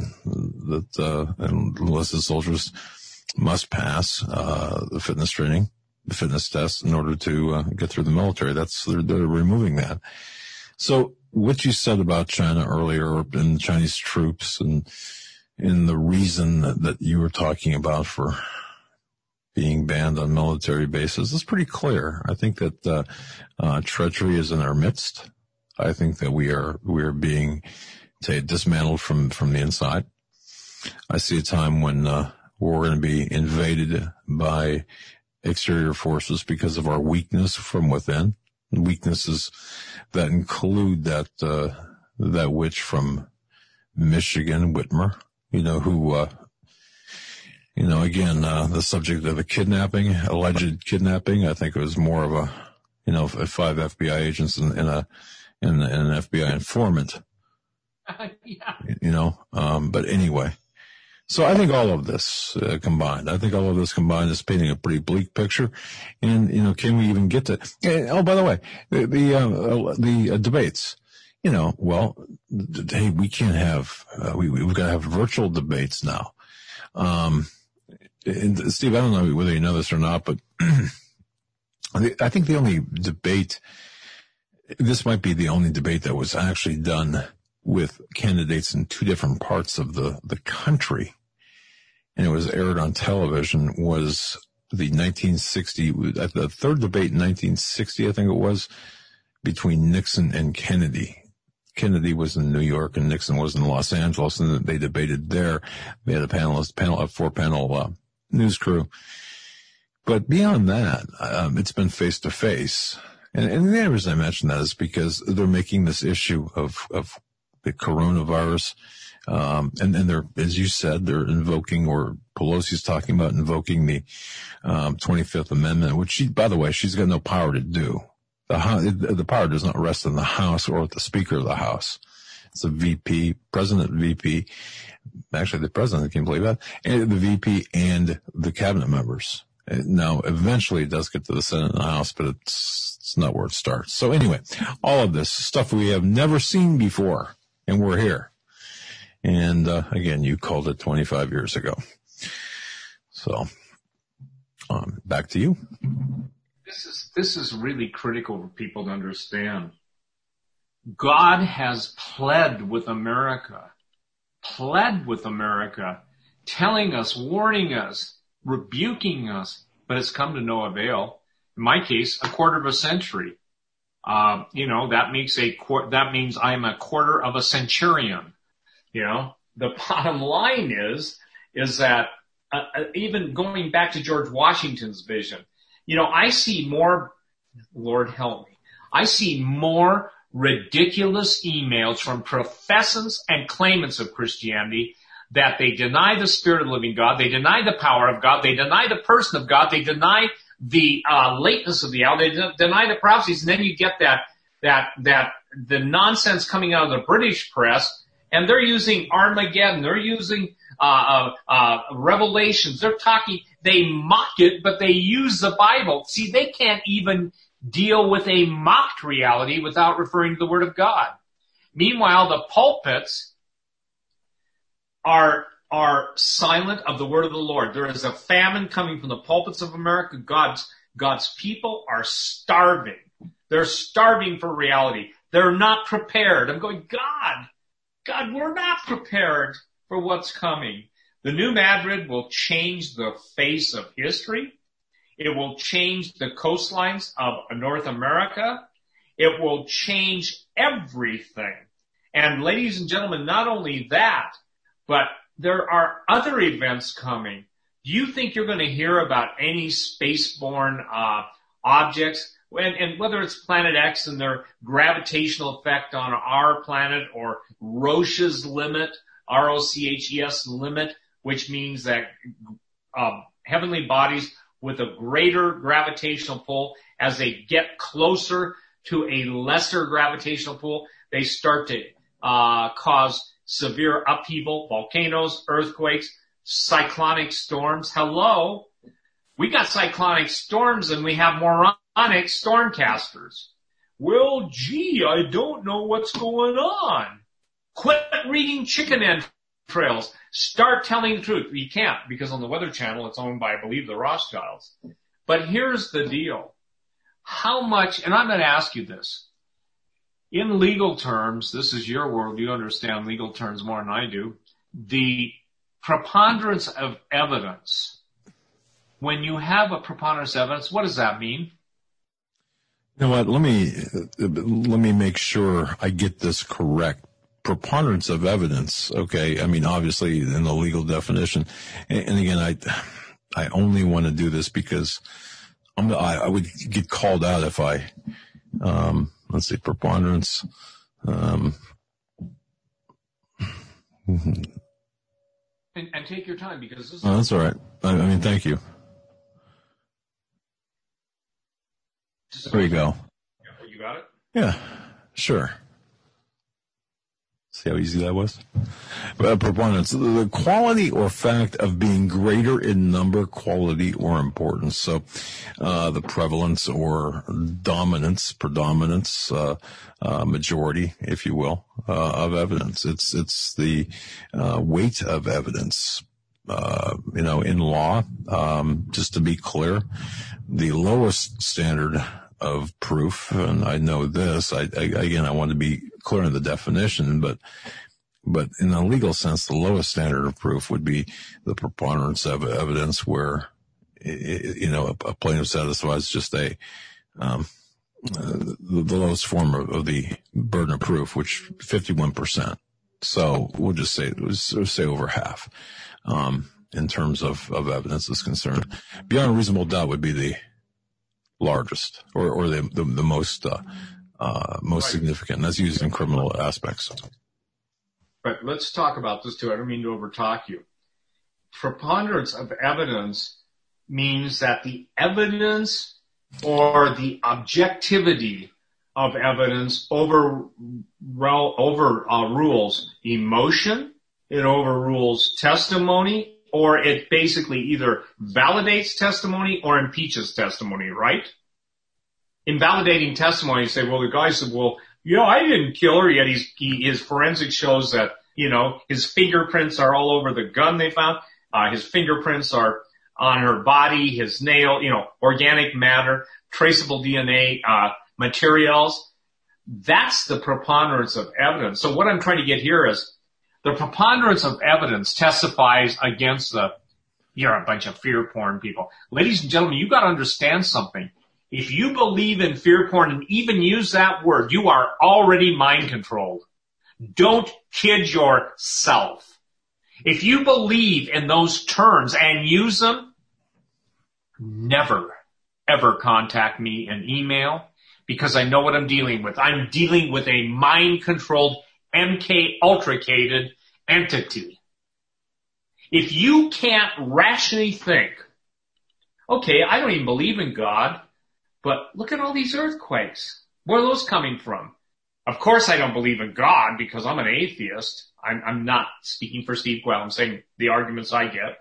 enlisted soldiers must pass the fitness training, the fitness test, in order to get through the military. They're removing that. So what you said about China earlier and Chinese troops and the reason that you were talking about for being banned on military bases is pretty clear. I think that treachery is in our midst. I think that we are being dismantled from the inside. I see a time when we're going to be invaded by exterior forces because of our weakness from within. Weaknesses that include that witch from Michigan, Whitmer, who, again, the subject of alleged kidnapping. I think it was more of 5 FBI agents and an FBI informant. Yeah. But anyway. So I think all of this combined is painting a pretty bleak picture. And, can we even get to, oh, by the way, the debates, hey, we can't have, we've got to have virtual debates now. And Steve, I don't know whether you know this or not, but I think the only debate, this might be the only debate that was actually done with candidates in 2 different parts of the country, and it was aired on television, was the 1960, the third debate in 1960, I think it was, between Nixon and Kennedy. Kennedy was in New York and Nixon was in Los Angeles, and they debated there. They had a 4-panel news crew. But beyond that, it's been face to face. And the reason I mention that is because they're making this issue of the coronavirus. And they're, as you said, they're invoking, or Pelosi's talking about invoking the 25th Amendment, which by the way, she's got no power to do. The power does not rest in the House or with the Speaker of the House. It's a VP, President VP. Actually, the President, can you believe that? And the VP and the cabinet members. Now, eventually it does get to the Senate and the House, but it's not where it starts. So anyway, all of this stuff we have never seen before, and we're here. And, again, you called it 25 years ago. So, back to you. This is really critical for people to understand. God has pled with America, telling us, warning us, rebuking us, but it's come to no avail. In my case, a quarter of a century. That means I am a quarter of a centurion. The bottom line is that even going back to George Washington's vision, I see more, Lord help me, I see more ridiculous emails from professors and claimants of Christianity that they deny the Spirit of the living God, they deny the power of God, they deny the person of God, they deny the lateness of the hour, they deny the prophecies, and then you get that the nonsense coming out of the British press, And they're using Armageddon. They're using Revelations. They mock it, but they use the Bible. See, they can't even deal with a mocked reality without referring to the Word of God. Meanwhile, the pulpits are silent of the Word of the Lord. There is a famine coming from the pulpits of America. God's people are starving. They're starving for reality. They're not prepared. I'm going, God, we're not prepared for what's coming. The New Madrid will change the face of history. It will change the coastlines of North America. It will change everything. And ladies and gentlemen, not only that, but there are other events coming. Do you think you're going to hear about any spaceborne objects? And whether it's Planet X and their gravitational effect on our planet, or Roche's limit, R-O-C-H-E-S limit, which means that heavenly bodies with a greater gravitational pull, as they get closer to a lesser gravitational pull, they start to cause severe upheaval, volcanoes, earthquakes, cyclonic storms. Hello? We got cyclonic storms and we have moronic stormcasters. Well, gee, I don't know what's going on. Quit reading chicken entrails. Start telling the truth. You can't, because on the Weather Channel, it's owned by, I believe, the Rothschilds. But here's the deal. How much, and I'm going to ask you this. In legal terms, this is your world, you understand legal terms more than I do, the preponderance of evidence. When you have a preponderance of evidence, what does that mean? You know what? Let me make sure I get this correct. Preponderance of evidence. Okay. I mean, obviously in the legal definition. And again, I only want to do this because I would get called out if I, let's see, preponderance. And take your time, because this is... Oh, that's all right. I mean, thank you. There you go. You got it? Yeah, sure. See how easy that was? Preponderance, the quality or fact of being greater in number, quality, or importance. So, the prevalence or dominance, predominance, majority, if you will, of evidence. It's the weight of evidence. In law, just to be clear, the lowest standard of proof, and I know this, I want to be clear in the definition, but in a legal sense, the lowest standard of proof would be the preponderance of evidence, where, a plaintiff satisfies just the lowest form of the burden of proof, which 51%. So we'll just say over half, in terms of evidence is concerned. Beyond a reasonable doubt would be the largest, or the most significant. And that's used in criminal aspects. But let's talk about this too. I don't mean to overtalk you. Preponderance of evidence means that the evidence or the objectivity of evidence overrules emotion, it overrules testimony, or it basically either validates testimony or impeaches testimony, right? Invalidating testimony, you say, well, the guy said, well, I didn't kill her, yet his forensics shows that, his fingerprints are all over the gun they found. His fingerprints are on her body, his nail, organic matter, traceable DNA, materials. That's the preponderance of evidence. So what I'm trying to get here is the preponderance of evidence testifies against you're a bunch of fear porn people. Ladies and gentlemen, you got to understand something. If you believe in fear porn and even use that word, you are already mind controlled. Don't kid yourself. If you believe in those terms and use them, never, ever contact me in email, because I know what I'm dealing with. I'm dealing with a mind-controlled, MK-ultracated entity. If you can't rationally think, okay, I don't even believe in God, but look at all these earthquakes. Where are those coming from? Of course I don't believe in God because I'm an atheist. I'm not speaking for Steve Quayle. I'm saying the arguments I get.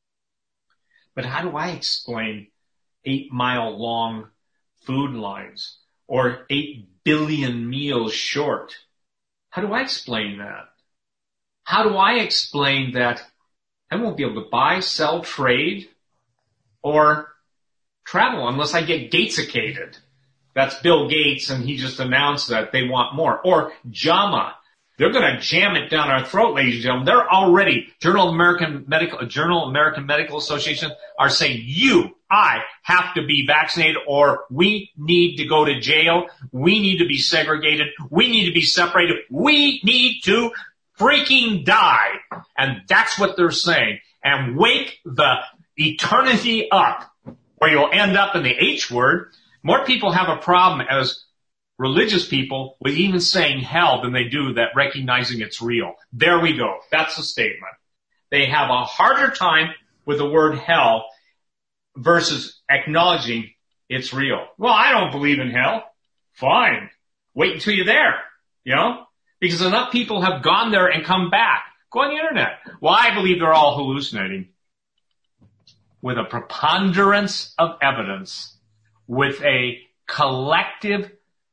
But how do I explain 8-mile-long food lines or 8 billion meals short? How do I explain that? How do I explain that I won't be able to buy, sell, trade, or travel unless I get Gatesicated? That's Bill Gates, and he just announced that they want more. Or JAMA. They're going to jam it down our throat, ladies and gentlemen. They're already, Journal American Medical Association are saying I have to be vaccinated or we need to go to jail. We need to be segregated. We need to be separated. We need to freaking die. And that's what they're saying. And wake the eternity up, or you'll end up in the H word. More people have a problem as religious people with even saying hell than they do that recognizing it's real. There we go. That's the statement. They have a harder time with the word hell versus acknowledging it's real. Well, I don't believe in hell. Fine. Wait until you're there, because enough people have gone there and come back. Go on the internet. Well, I believe they're all hallucinating. With a preponderance of evidence, with a collective,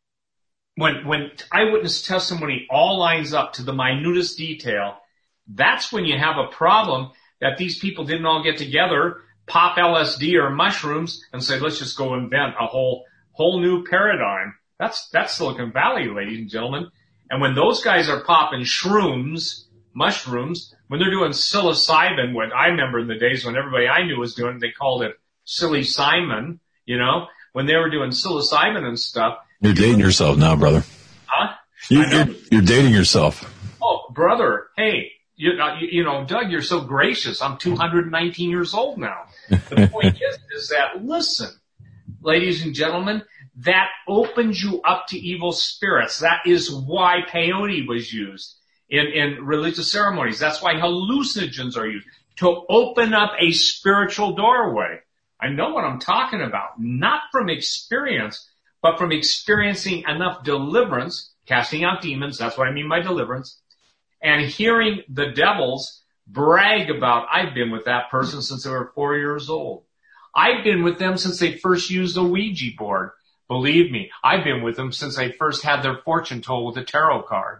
when eyewitness testimony all lines up to the minutest detail, that's when you have a problem that these people didn't all get together, pop LSD or mushrooms, and say, let's just go invent a whole new paradigm. That's Silicon Valley, ladies and gentlemen. And when those guys are popping shrooms, mushrooms, when they're doing psilocybin, what I remember in the days when everybody I knew was doing, they called it Silly Simon, when they were doing psilocybin and stuff. You're dating yourself now, brother. Huh? You're dating yourself. Oh, brother. Hey, Doug, you're so gracious. I'm 219 years old now. The point is that, listen, ladies and gentlemen, that opens you up to evil spirits. That is why peyote was used in religious ceremonies. That's why hallucinogens are used, to open up a spiritual doorway. I know what I'm talking about, not from experience, but from experiencing enough deliverance, casting out demons, that's what I mean by deliverance, and hearing the devils brag about, I've been with that person since they were 4 years old. I've been with them since they first used a Ouija board. Believe me, I've been with them since they first had their fortune told with a tarot card.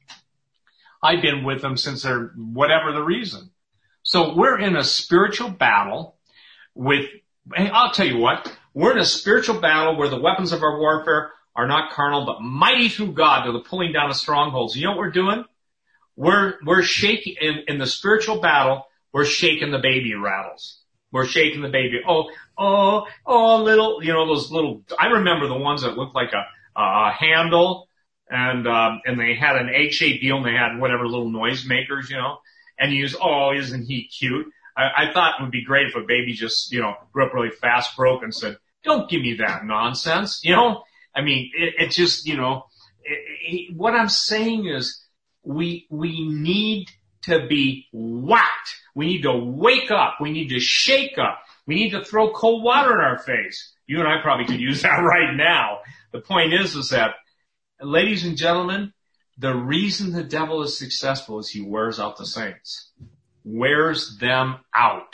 I've been with them since they're whatever the reason. So we're in a spiritual battle I'll tell you what, we're in a spiritual battle where the weapons of our warfare are not carnal, but mighty through God to the pulling down of strongholds. You know what we're doing? We're shaking, in the spiritual battle, we're shaking the baby rattles. We're shaking the baby. Little, those little, I remember the ones that looked like a handle, and they had an egg-shaped deal, and they had whatever little noise makers, and you use, isn't he cute? I thought it would be great if a baby just, grew up really fast, broke, and said, don't give me that nonsense, I mean, it just, what I'm saying is we need to be whacked. We need to wake up. We need to shake up. We need to throw cold water in our face. You and I probably could use that right now. The point is that, ladies and gentlemen, the reason the devil is successful is he wears out the saints. Wears them out.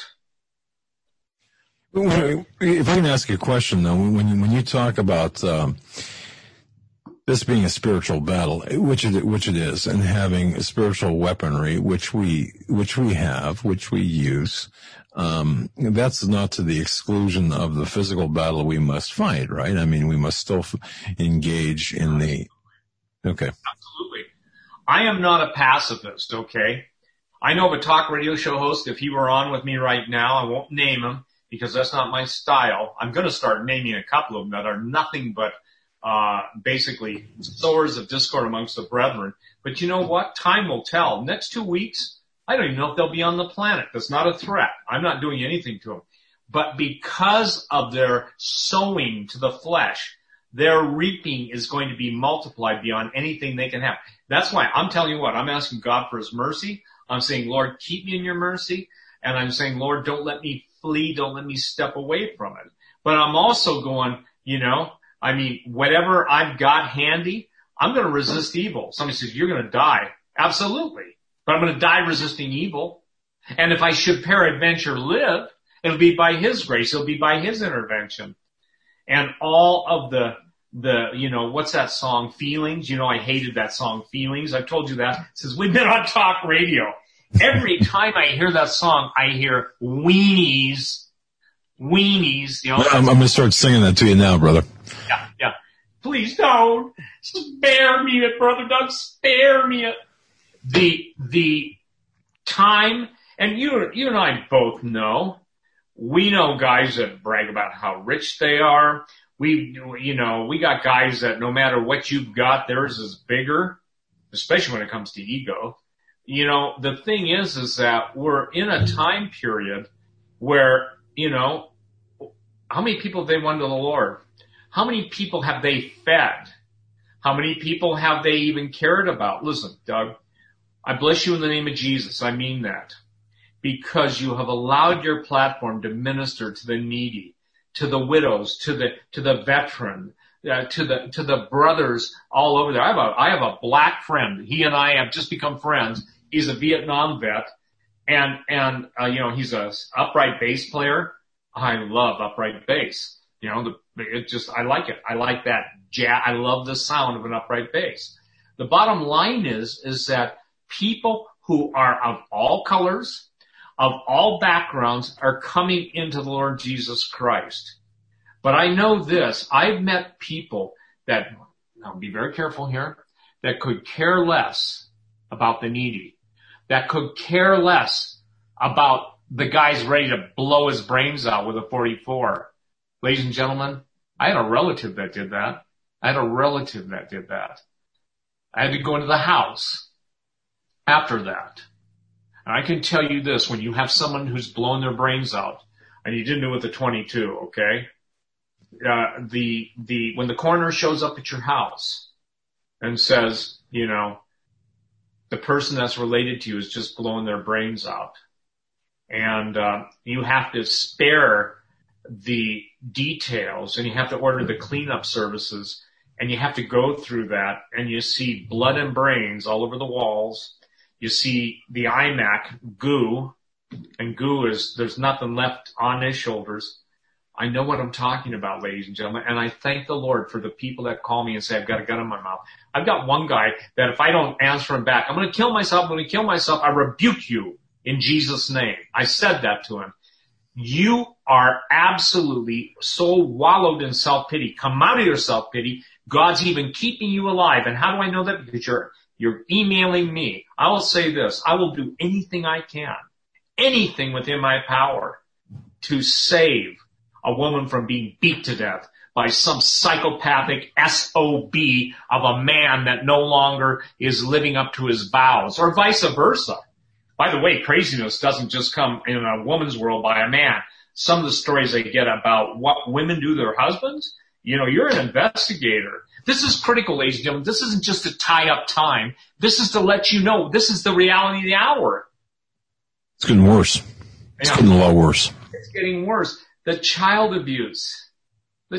If I can ask you a question, though, when you talk about this being a spiritual battle, which it is, and having spiritual weaponry, which we use, that's not to the exclusion of the physical battle we must fight, right? I mean, we must still engage in the. Okay. Absolutely. I am not a pacifist. Okay. I know of a talk radio show host, if he were on with me right now, I won't name him because that's not my style. I'm going to start naming a couple of them that are nothing but basically sowers of discord amongst the brethren. But you know what? Time will tell. Next 2 weeks, I don't even know if they'll be on the planet. That's not a threat. I'm not doing anything to them. But because of their sowing to the flesh, their reaping is going to be multiplied beyond anything they can have. That's why I'm telling you what, I'm asking God for his mercy. I'm saying, Lord, keep me in your mercy. And I'm saying, Lord, don't let me flee. Don't let me step away from it. But I'm also going, whatever I've got handy, I'm going to resist evil. Somebody says, you're going to die. Absolutely. but I'm going to die resisting evil. And if I should peradventure live, it'll be by His grace. It'll be by His intervention. And all of the, what's that song? Feelings. I hated that song, Feelings. I've told you that since we've been on talk radio. Every time I hear that song, I hear weenies. I'm going to start singing that to you now, brother. Yeah. Please don't. Spare me it, Brother Doug. Spare me it. The time, and you and I both know, we know guys that brag about how rich they are. We got guys that no matter what you've got, theirs is bigger, especially when it comes to ego. The thing is that we're in a time period where, how many people have they won to the Lord? How many people have they fed? How many people have they even cared about? Listen, Doug, I bless you in the name of Jesus. I mean that. Because you have allowed your platform to minister to the needy, to the widows, to the veteran, to the brothers all over there. I have a black friend. He and I have just become friends. He's a Vietnam vet, and he's a upright bass player. I love upright bass. I like it. I like that jazz. I love the sound of an upright bass. The bottom line is that people who are of all colors, of all backgrounds, are coming into the Lord Jesus Christ. But I know this. I've met people that, now be very careful here, that could care less about the needy, that could care less about the guy's ready to blow his brains out with a 44. Ladies and gentlemen, I had a relative that did that. I had to go into the house after that. And I can tell you this, when you have someone who's blown their brains out, and you didn't do it with the 22, okay? When the coroner shows up at your house and says, the person that's related to you is just blowing their brains out. And you have to spare the details, and you have to order the cleanup services, and you have to go through that, and you see blood and brains all over the walls. You see the iMac goo, and goo there's nothing left on his shoulders. I know what I'm talking about, ladies and gentlemen, and I thank the Lord for the people that call me and say, I've got a gun in my mouth. I've got one guy that if I don't answer him back, I'm going to kill myself. I rebuke you in Jesus' name. I said that to him. You are absolutely so wallowed in self-pity. Come out of your self-pity. God's even keeping you alive. And how do I know that? Because you're emailing me. I will say this. I will do anything I can, anything within my power to save a woman from being beat to death by some psychopathic SOB of a man that no longer is living up to his vows, or vice versa. By the way, craziness doesn't just come in a woman's world by a man. Some of the stories I get about what women do to their husbands, you're an investigator. This is critical, ladies and gentlemen. This isn't just to tie up time. This is to let you know this is the reality of the hour. It's getting worse. It's getting a lot worse. It's getting worse. The child abuse. The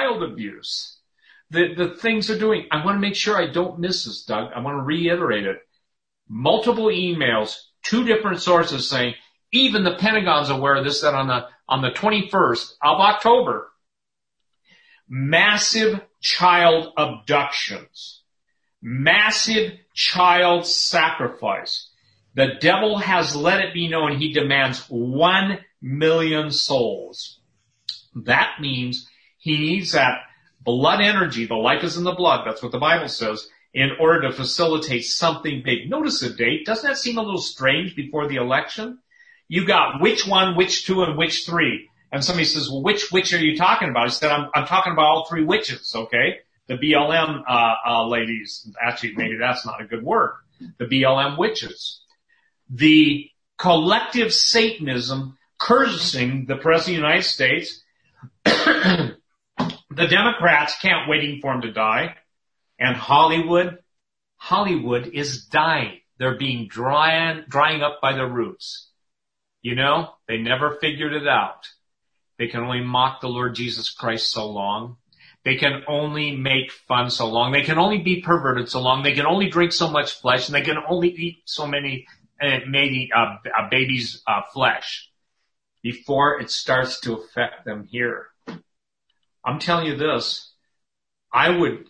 things they're doing. I want to make sure I don't miss this, Doug. I want to reiterate it. Multiple emails, 2 different sources saying, even the Pentagon's aware of this, that on the 21st of October, massive child abductions, massive child sacrifice. The devil has let it be known he demands 1 million souls. That means he needs that blood energy. The life is in the blood. That's what the Bible says. In order to facilitate something big. Notice the date. Doesn't that seem a little strange before the election? You got which 1, which 2, and which 3. And somebody says, well, which witch are you talking about? I said, I'm talking about all 3 witches, okay? The BLM ladies. Actually, maybe that's not a good word. The BLM witches. The collective Satanism cursing the President of the United States. The Democrats can't waiting for him to die. And Hollywood is dying. They're being drying up by the roots. They never figured it out. They can only mock the Lord Jesus Christ so long. They can only make fun so long. They can only be perverted so long. They can only drink so much flesh, and they can only eat so many maybe a baby's flesh before it starts to affect them here. I'm telling you this, I would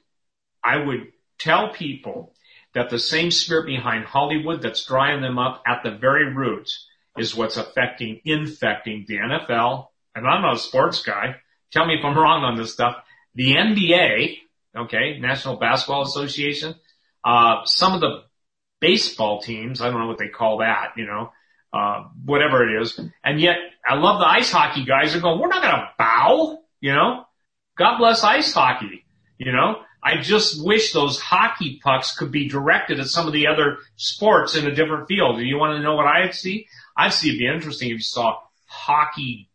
tell people that the same spirit behind Hollywood that's drying them up at the very roots is what's infecting the NFL. And I'm not a sports guy. Tell me if I'm wrong on this stuff. The NBA, okay, National Basketball Association, some of the baseball teams, I don't know what they call that, whatever it is. And yet, I love the ice hockey guys are going, we're not going to bow, God bless ice hockey, I just wish those hockey pucks could be directed at some of the other sports in a different field. Do you want to know what I'd see? I'd see it'd be interesting if you saw hockey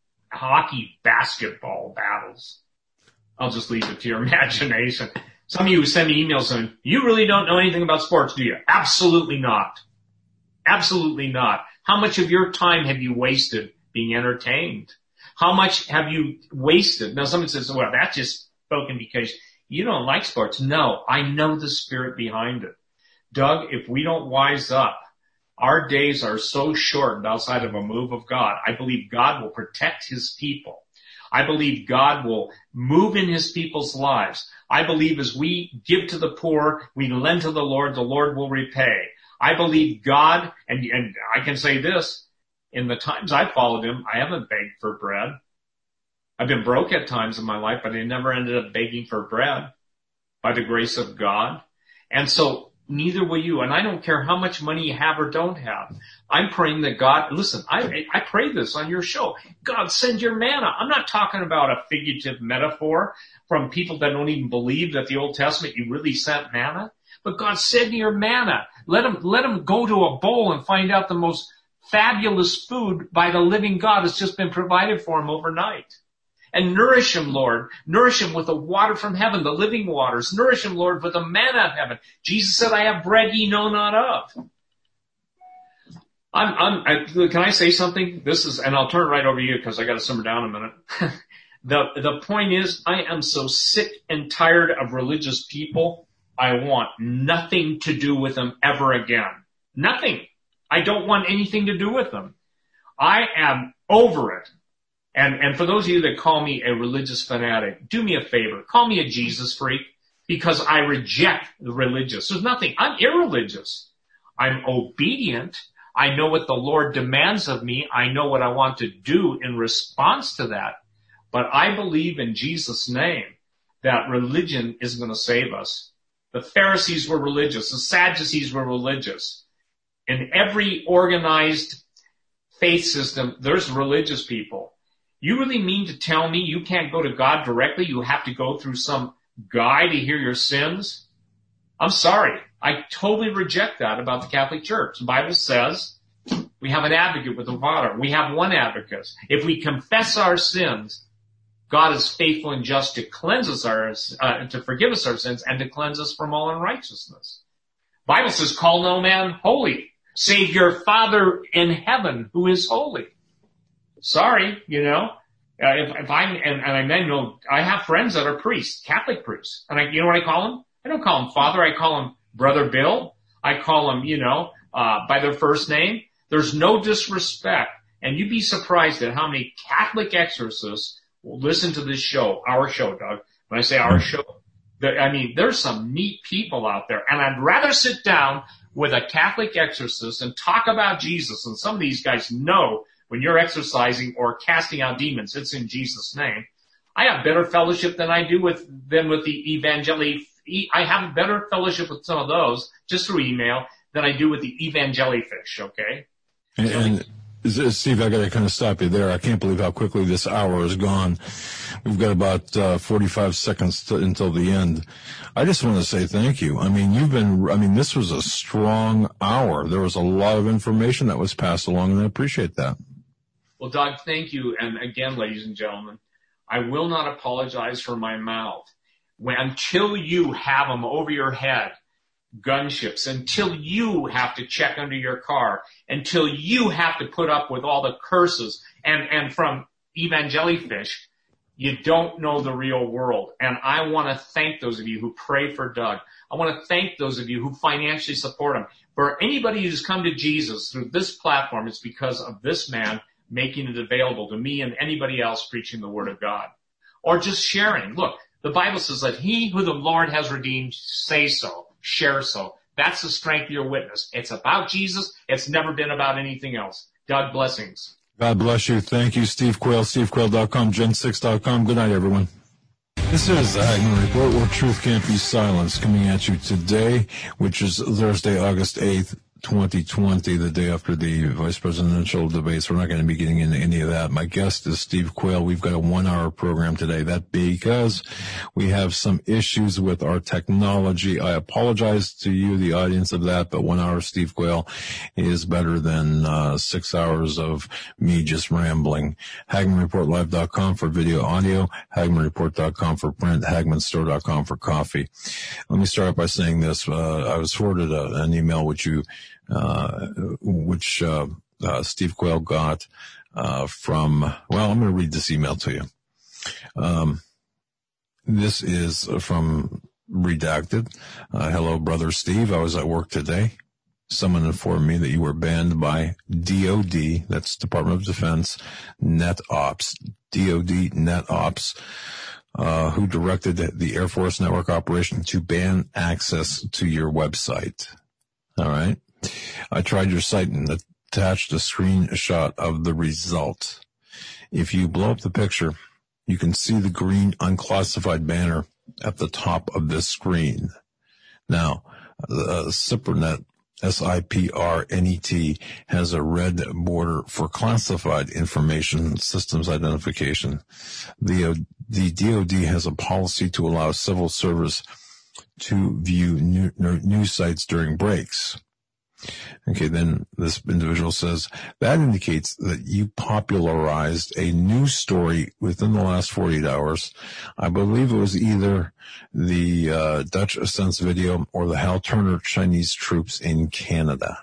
basketball battles. I'll just leave it to your imagination. Some of you send me emails saying, you really don't know anything about sports, do you? Absolutely not. Absolutely not. How much of your time have you wasted being entertained? How much have you wasted? Now, someone says, well, that's just spoken because you don't like sports. No, I know the spirit behind it. Doug, if we don't wise up, our days are so short outside of a move of God. I believe God will protect his people. I believe God will move in his people's lives. I believe as we give to the poor, we lend to the Lord will repay. I believe God, and I can say this, in the times I followed him, I haven't begged for bread. I've been broke at times in my life, but I never ended up begging for bread by the grace of God. And so neither will you. And I don't care how much money you have or don't have. I'm praying that God, listen, I pray this on your show. God, send your manna. I'm not talking about a figurative metaphor from people that don't even believe that the Old Testament, you really sent manna. But God, send your manna. Let them go to a bowl and find out the most fabulous food by the living God has just been provided for them overnight. And nourish him, Lord. Nourish him with the water from heaven, the living waters. Nourish him, Lord, with the manna of heaven. Jesus said, I have bread ye know not of. Can I say something? And I'll turn it right over to you because I got to simmer down a minute. The point is, I am so sick and tired of religious people. I want nothing to do with them ever again. Nothing. I don't want anything to do with them. I am over it. And for those of you that call me a religious fanatic, do me a favor. Call me a Jesus freak because I reject the religious. There's nothing. I'm irreligious. I'm obedient. I know what the Lord demands of me. I know what I want to do in response to that. But I believe in Jesus' name that religion isn't going to save us. The Pharisees were religious. The Sadducees were religious. In every organized faith system, there's religious people. You really mean to tell me you can't go to God directly? You have to go through some guy to hear your sins? I'm sorry. I totally reject that about the Catholic Church. The Bible says we have an advocate with the Father. We have one advocate. If we confess our sins, God is faithful and just to cleanse us to forgive us our sins and to cleanse us from all unrighteousness. The Bible says, call no man holy, save your Father in heaven who is holy. Sorry, if I'm, and I know, I have friends that are priests, Catholic priests. And you know what I call them? I don't call them Father. I call them Brother Bill. I call them, by their first name. There's no disrespect. And you'd be surprised at how many Catholic exorcists will listen to this show, our show, Doug. When I say our show, there's some neat people out there. And I'd rather sit down with a Catholic exorcist and talk about Jesus. And some of these guys know when you're exorcising or casting out demons, it's in Jesus' name. I have better fellowship than I do with the I have better fellowship with some of those just through email than I do with the evangelifish, okay? And Steve, I got to kind of stop you there. I can't believe how quickly this hour is gone. We've got about 45 seconds until the end. I just want to say thank you. This was a strong hour. There was a lot of information that was passed along, and I appreciate that. Well, Doug, thank you. And again, ladies and gentlemen, I will not apologize for my mouth. Until you have them over your head, gunships, until you have to check under your car, until you have to put up with all the curses and from evangelifish, You don't know the real world. And I want to thank those of you who pray for Doug. I want to thank those of you who financially support him. For anybody who's come to Jesus through this platform, it's because of this man making it available to me and anybody else preaching the Word of God. Or just sharing. Look, the Bible says that he who the Lord has redeemed, say so, share so. That's the strength of your witness. It's about Jesus. It's never been about anything else. God blessings. God bless you. Thank you, Steve Quayle, stevequayle.com, gen6.com. Good night, everyone. This is the Hagmann Report, where truth can't be silenced, coming at you today, which is Thursday, August 8th, 2020, the day after the vice presidential debates. We're not going to be getting into any of that. My guest is Steve Quayle. We've got a 1-hour program today. That because we have some issues with our technology. I apologize to you, the audience, of that, but 1 hour Steve Quayle is better than 6 hours of me just rambling. HagmannReportLive.com for video audio, HagmannReport.com for print, HagmannStore.com for coffee. Let me start out by saying this. I was forwarded an email which Steve Quayle got from, well, I'm going to read this email to you. This is from Redacted. Hello, Brother Steve. I was at work today. Someone informed me that you were banned by DOD, that's Department of Defense, NetOps, DOD NetOps, who directed the Air Force Network operation to ban access to your website. All right. I tried your site and attached a screenshot of the result. If you blow up the picture, you can see the green unclassified banner at the top of this screen. Now, SIPRNet, SIPRNET, has a red border for classified information systems identification. The DoD has a policy to allow civil service to view news sites during breaks. Okay, then this individual says, that indicates that you popularized a news story within the last 48 hours. I believe it was either the Dutch Ascents video or the Hal Turner Chinese troops in Canada.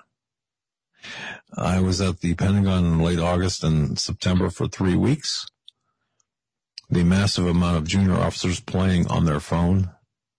I was at the Pentagon in late August and September for 3 weeks. The massive amount of junior officers playing on their phones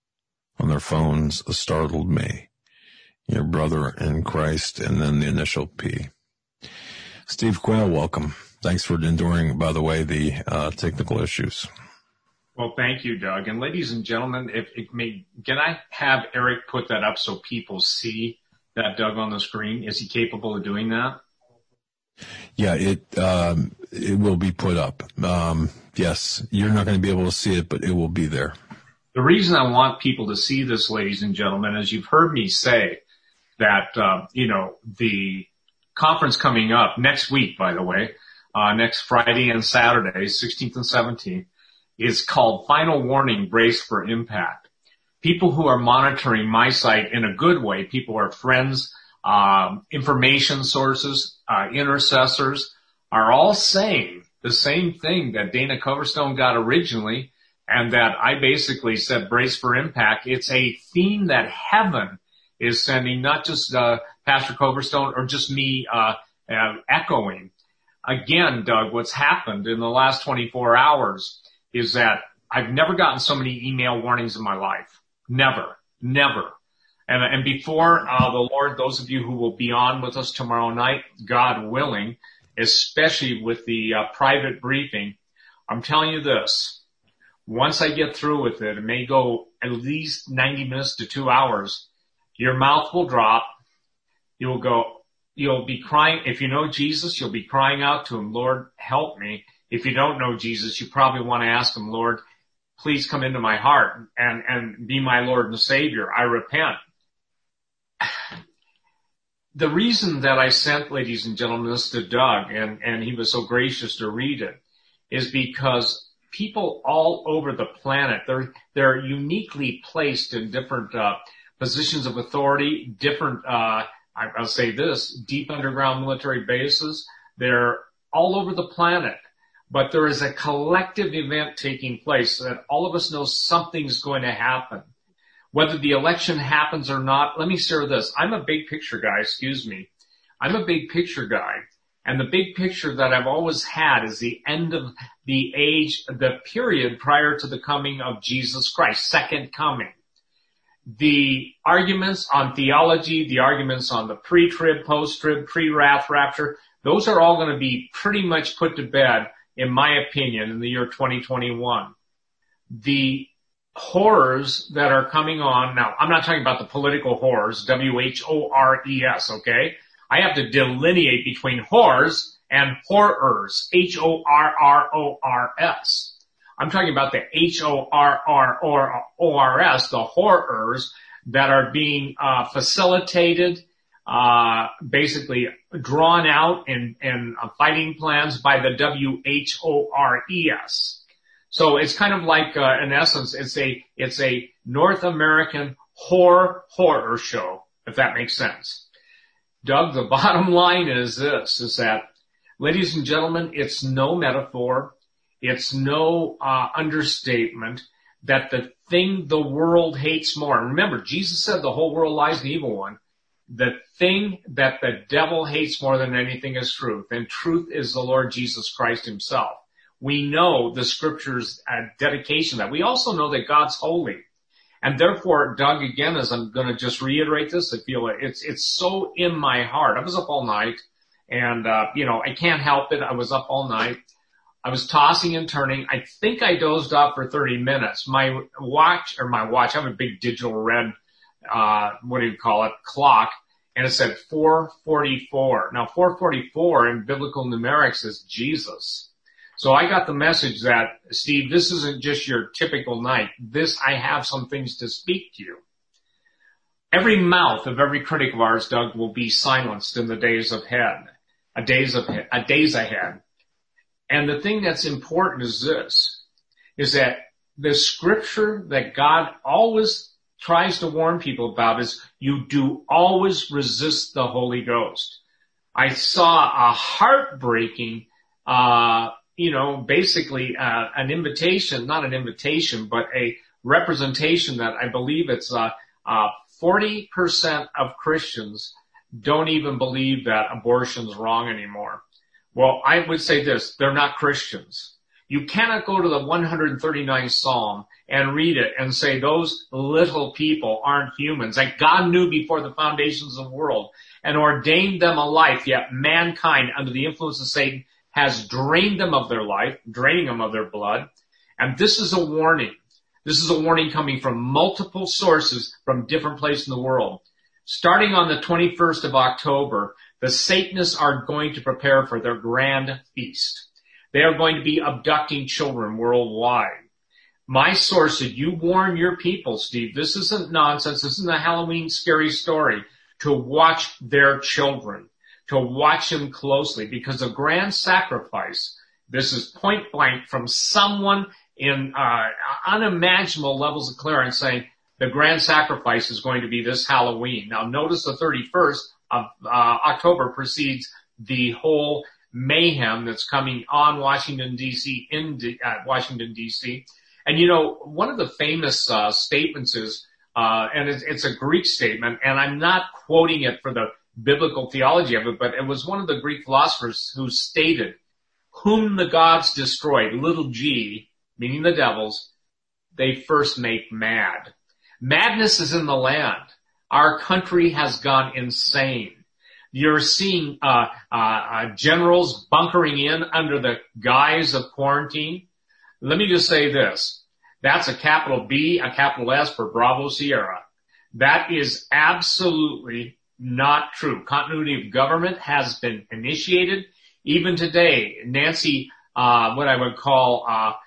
startled me. Your brother in Christ, and then the initial P. Steve Quayle, welcome. Thanks for enduring, by the way, the technical issues. Well, thank you, Doug. And ladies and gentlemen, can I have Eric put that up so people see that Doug on the screen? Is he capable of doing that? Yeah, it will be put up. Yes, you're not going to be able to see it, but it will be there. The reason I want people to see this, ladies and gentlemen, is you've heard me say that, the conference coming up next week, by the way, next Friday and Saturday, 16th and 17th, is called Final Warning, Brace for Impact. People who are monitoring my site in a good way, people who are friends, information sources, intercessors, are all saying the same thing that Dana Coverstone got originally, and that I basically said, brace for impact. It's a theme that heaven is sending, not just Pastor Coverstone or just me echoing. Again, Doug, what's happened in the last 24 hours is that I've never gotten so many email warnings in my life. Never. And before the Lord, those of you who will be on with us tomorrow night, God willing, especially with the private briefing, I'm telling you this. Once I get through with it, it may go at least 90 minutes to 2 hours. Your mouth will drop. You'll be crying. If you know Jesus, you'll be crying out to him, Lord, help me. If you don't know Jesus, you probably want to ask him, Lord, please come into my heart and be my Lord and Savior. I repent. The reason that I sent, ladies and gentlemen, this to Doug, and he was so gracious to read it, is because people all over the planet, they're uniquely placed in different positions of authority, different, I'll say this, deep underground military bases. They're all over the planet. But there is a collective event taking place that all of us know something's going to happen. Whether the election happens or not, let me share this. I'm a big picture guy, I'm a big picture guy. And the big picture that I've always had is the end of the age, the period prior to the coming of Jesus Christ, second coming. The arguments on theology, the arguments on the pre-trib, post-trib, pre-wrath, rapture, those are all going to be pretty much put to bed, in my opinion, in the year 2021. The horrors that are coming on, now, I'm not talking about the political horrors, W-H-O-R-E-S, okay? I have to delineate between horrors and horrors, H-O-R-R-O-R-S. I'm talking about the H-O-R-R-O-R-S, the horrors that are being facilitated, basically drawn out in fighting plans by the W-H-O-R-E-S. So it's kind of like, in essence, it's a North American horror show, if that makes sense. Doug, the bottom line is this, is that, ladies and gentlemen, it's no metaphor, it's no understatement that the thing the world hates more, and remember, Jesus said the whole world lies in the evil one, the thing that the devil hates more than anything is truth, and truth is the Lord Jesus Christ himself. We know the scripture's dedication that. We also know that God's holy. And therefore, Doug, again, as I'm going to just reiterate this, I feel it's so in my heart. I was up all night and, I can't help it. I was up all night. I was tossing and turning. I think I dozed off for 30 minutes. My watch, I have a big digital red, clock. And it said 4:44. Now 4:44 in biblical numerics is Jesus. So I got the message that, Steve, this isn't just your typical night. I have some things to speak to you. Every mouth of every critic of ours, Doug, will be silenced in the days ahead. And the thing that's important is this, is that the scripture that God always tries to warn people about is you do always resist the Holy Ghost. I saw a heartbreaking, basically an invitation, not an invitation, but a representation that I believe it's 40% of Christians don't even believe that abortion's wrong anymore. Well, I would say this, they're not Christians. You cannot go to the 139th Psalm and read it and say those little people aren't humans, that God knew before the foundations of the world and ordained them a life, yet mankind, under the influence of Satan, has drained them of their life, draining them of their blood. And this is a warning. This is a warning coming from multiple sources from different places in the world. Starting on the 21st of October, the Satanists are going to prepare for their grand feast. They are going to be abducting children worldwide. My source said, you warn your people, Steve, this isn't nonsense, this isn't a Halloween scary story, to watch their children, to watch them closely, because a grand sacrifice, this is point blank from someone in unimaginable levels of clearance saying the grand sacrifice is going to be this Halloween. Now notice the 31st of October precedes the whole mayhem that's coming on Washington, D.C., Washington, D.C. And one of the famous statements is, and it's a Greek statement, and I'm not quoting it for the biblical theology of it, but it was one of the Greek philosophers who stated, whom the gods destroyed, little g, meaning the devils, they first make mad. Madness is in the land. Our country has gone insane. You're seeing generals bunkering in under the guise of quarantine. Let me just say this. That's a capital B, a capital S for Bravo Sierra. That is absolutely not true. Continuity of government has been initiated. Even today, Nancy, what I would call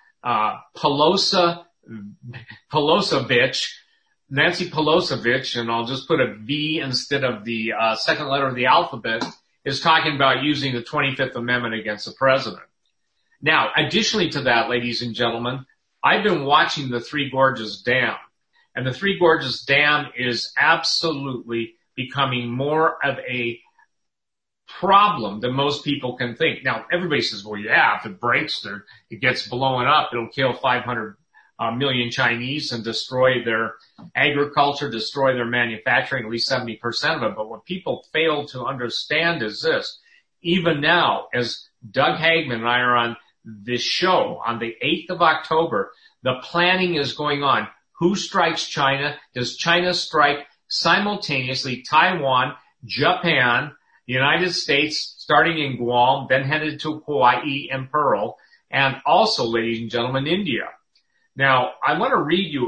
Nancy Pelosevich, and I'll just put a V instead of the second letter of the alphabet, is talking about using the 25th Amendment against the president. Now, additionally to that, ladies and gentlemen, I've been watching the Three Gorges Dam, and the Three Gorges Dam is absolutely becoming more of a problem than most people can think. Now, everybody says, well, yeah, if it breaks, it gets blown up, it'll kill 500 million Chinese and destroy their agriculture, destroy their manufacturing, at least 70% of it. But what people fail to understand is this. even now, as Doug Hagman and I are on this show on the 8th of October, the planning is going on. Who strikes China? Does China strike simultaneously Taiwan, Japan, the United States, starting in Guam, then headed to Hawaii and Pearl, and also, ladies and gentlemen, India? Now, I want to read you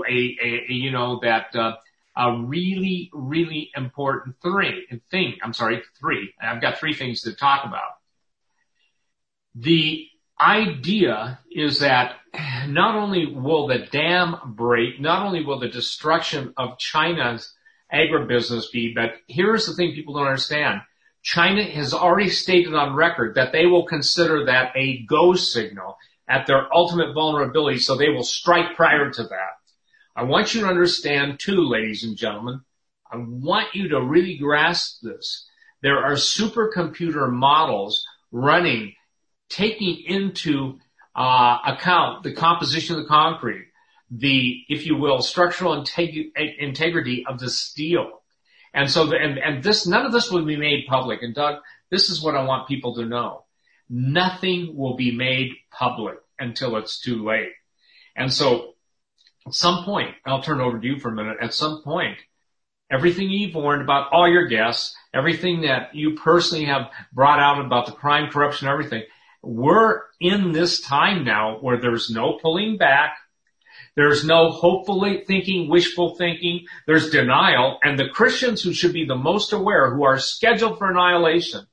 a really, really important thing. I've got three things to talk about. The idea is that not only will the dam break, not only will the destruction of China's agribusiness be, but here's the thing people don't understand. China has already stated on record that they will consider that a go signal at their ultimate vulnerability, so they will strike prior to that. I want you to understand too, ladies and gentlemen, I want you to really grasp this. There are supercomputer models running, taking into account the composition of the concrete, the, if you will, structural integrity of the steel. And so, none of this will be made public. And Doug, this is what I want people to know. Nothing will be made public until it's too late. And so, at some point, I'll turn it over to you for a minute, at some point, everything you've warned about, all your guests, everything that you personally have brought out about the crime, corruption, everything, we're in this time now where there's no pulling back. There's no hopeful thinking, wishful thinking. There's denial. And the Christians who should be the most aware, who are scheduled for annihilation,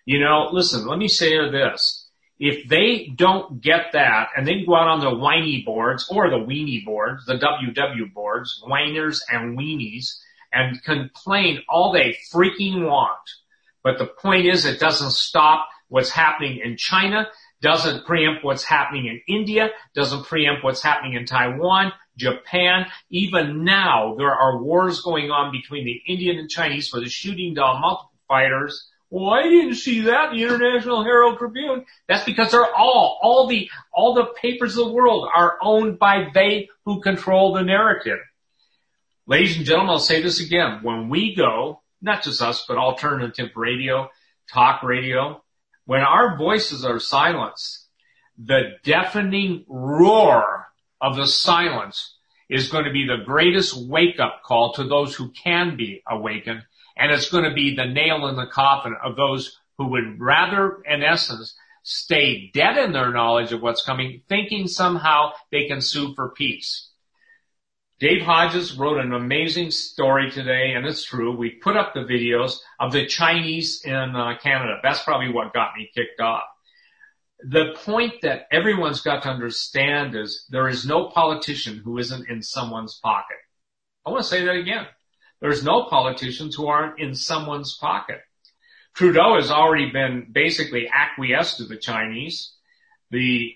listen, let me say this. If they don't get that and they go out on the whiny boards or the weenie boards, the WW boards, whiners and weenies, and complain all they freaking want. But the point is, it doesn't stop what's happening in China, doesn't preempt what's happening in India, doesn't preempt what's happening in Taiwan, Japan. Even now, there are wars going on between the Indian and Chinese for the shooting down multiple fighters. Well, I didn't see that in the International Herald Tribune. That's because they're all the papers of the world are owned by they who control the narrative. Ladies and gentlemen, I'll say this again. When we go, not just us, but alternative radio, talk radio, when our voices are silenced, the deafening roar of the silence is going to be the greatest wake-up call to those who can be awakened, and it's going to be the nail in the coffin of those who would rather, in essence, stay dead in their knowledge of what's coming, thinking somehow they can sue for peace. Dave Hodges wrote an amazing story today, and it's true. We put up the videos of the Chinese in Canada. That's probably what got me kicked off. The point that everyone's got to understand is there is no politician who isn't in someone's pocket. I want to say that again. There's no politicians who aren't in someone's pocket. Trudeau has already been basically acquiesced to the Chinese. The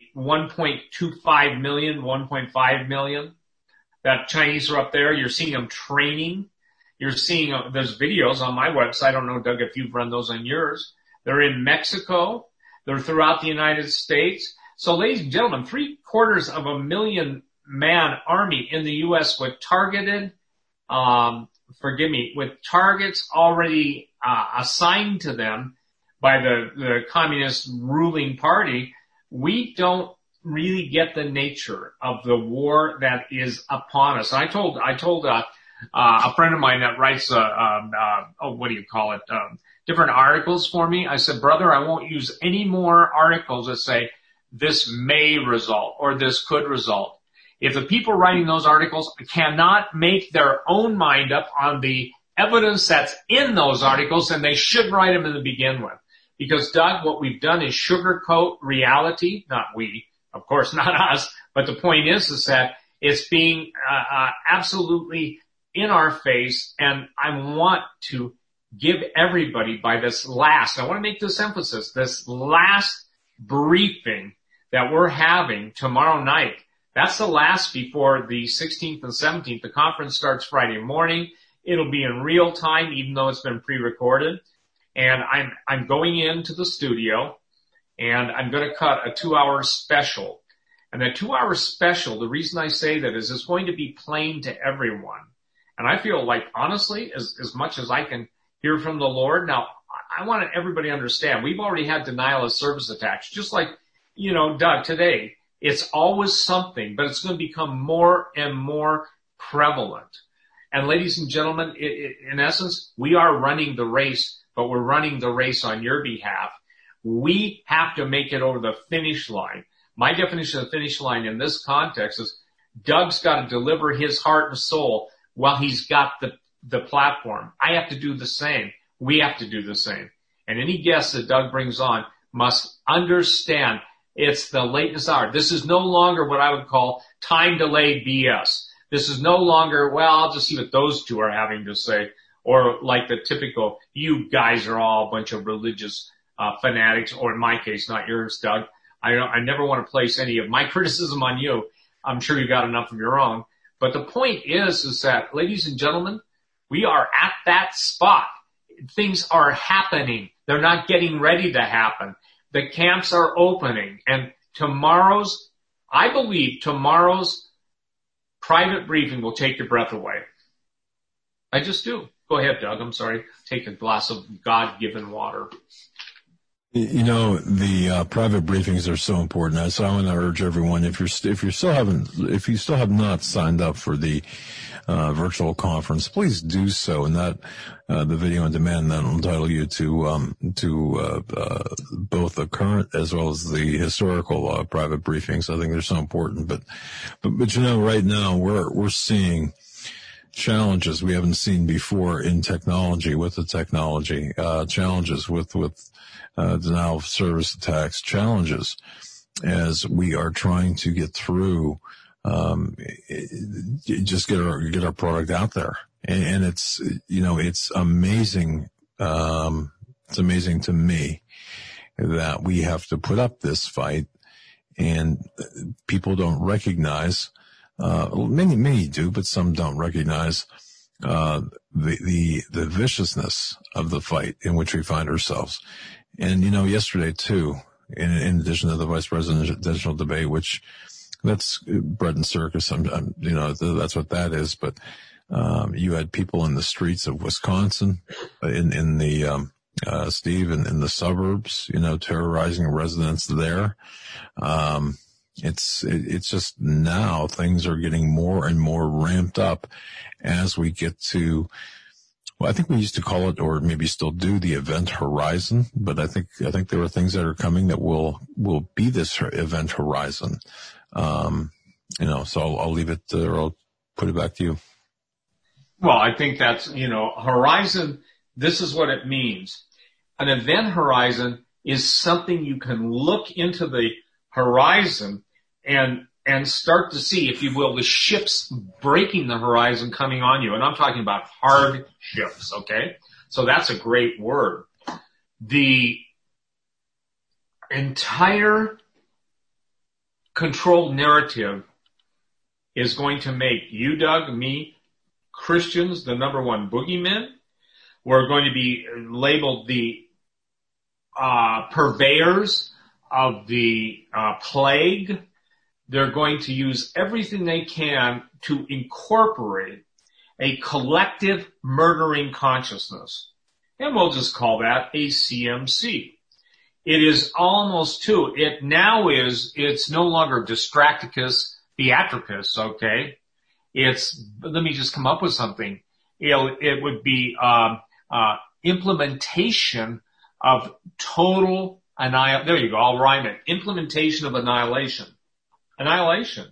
1.25 million, 1.5 million that Chinese are up there. You're seeing them training. You're seeing, there's videos on my website. I don't know, Doug, if you've run those on yours. They're in Mexico. They're throughout the United States. So, ladies and gentlemen, 750,000 man army in the U.S. with targeted, with targets already assigned to them by the communist ruling party. We don't really get the nature of the war that is upon us. I told a friend of mine that writes different articles for me. I said, brother, I won't use any more articles that say this may result or this could result. If the people writing those articles cannot make their own mind up on the evidence that's in those articles, then they should write them to begin with. Because, Doug, what we've done is sugarcoat reality. Not we, of course, not us. But the point is that it's being absolutely in our face. And I want to give everybody by this last, I want to make this emphasis, this last briefing that we're having tomorrow night. That's the last before the 16th and 17th. The conference starts Friday morning. It'll be in real time, even though it's been pre-recorded. And I'm going into the studio and I'm going to cut a 2-hour special. And that 2-hour special, the reason I say that is it's going to be plain to everyone. And I feel like, honestly, as much as I can hear from the Lord. Now, I want everybody to understand, we've already had denial of service attacks, just like, Doug, today. It's always something, but it's going to become more and more prevalent. And ladies and gentlemen, in essence, we are running the race, but we're running the race on your behalf. We have to make it over the finish line. My definition of the finish line in this context is Doug's got to deliver his heart and soul while he's got the platform. I have to do the same. We have to do the same. And any guest that Doug brings on must understand it's the lateness hour. This is no longer what I would call time delay BS. This is no longer, well, I'll just see what those two are having to say, or like the typical, you guys are all a bunch of religious fanatics, or in my case, not yours, Doug. I never want to place any of my criticism on you. I'm sure you got enough of your own. But the point is that, ladies and gentlemen, we are at that spot. Things are happening. They're not getting ready to happen. The camps are opening. And I believe tomorrow's private briefing will take your breath away. I just do. Go ahead, Doug. I'm sorry. Take a glass of God-given water. The private briefings are so important. So I want to urge everyone, if you still have not signed up for the virtual conference, please do so. And that the video on demand that will entitle you to both the current as well as the historical private briefings. I think they're so important. But right now we're seeing challenges we haven't seen before in technology, with the technology, challenges with denial of service attacks, challenges as we are trying to get through, just get our product out there. And it's, it's amazing. It's amazing to me that we have to put up this fight, and people don't recognize, many do, but some don't recognize, the viciousness of the fight in which we find ourselves. And, yesterday too, in addition to the vice presidential debate, which that's bread and circus, that's what that is. But, you had people in the streets of Wisconsin, in the suburbs, terrorizing residents there. It's just now things are getting more and more ramped up as we get to, well, I think we used to call it, or maybe still do, the event horizon, but I think there are things that are coming that will be this event horizon. So I'll leave it, or I'll put it back to you. Well, I think that's, horizon, this is what it means. An event horizon is something you can look into the horizon and start to see, if you will, the ships breaking the horizon coming on you. And I'm talking about hard ships, okay? So that's a great word. The entire controlled narrative is going to make you, Doug, me, Christians, the number one boogeymen. We're going to be labeled the purveyors of the plague. They're going to use everything they can to incorporate a collective murdering consciousness. And we'll just call that a CMC. It is almost it's no longer distracticus theatricus, okay? Let me just come up with something. It would be implementation of total annihilation. There you go, I'll rhyme it. Implementation of annihilation. Annihilation.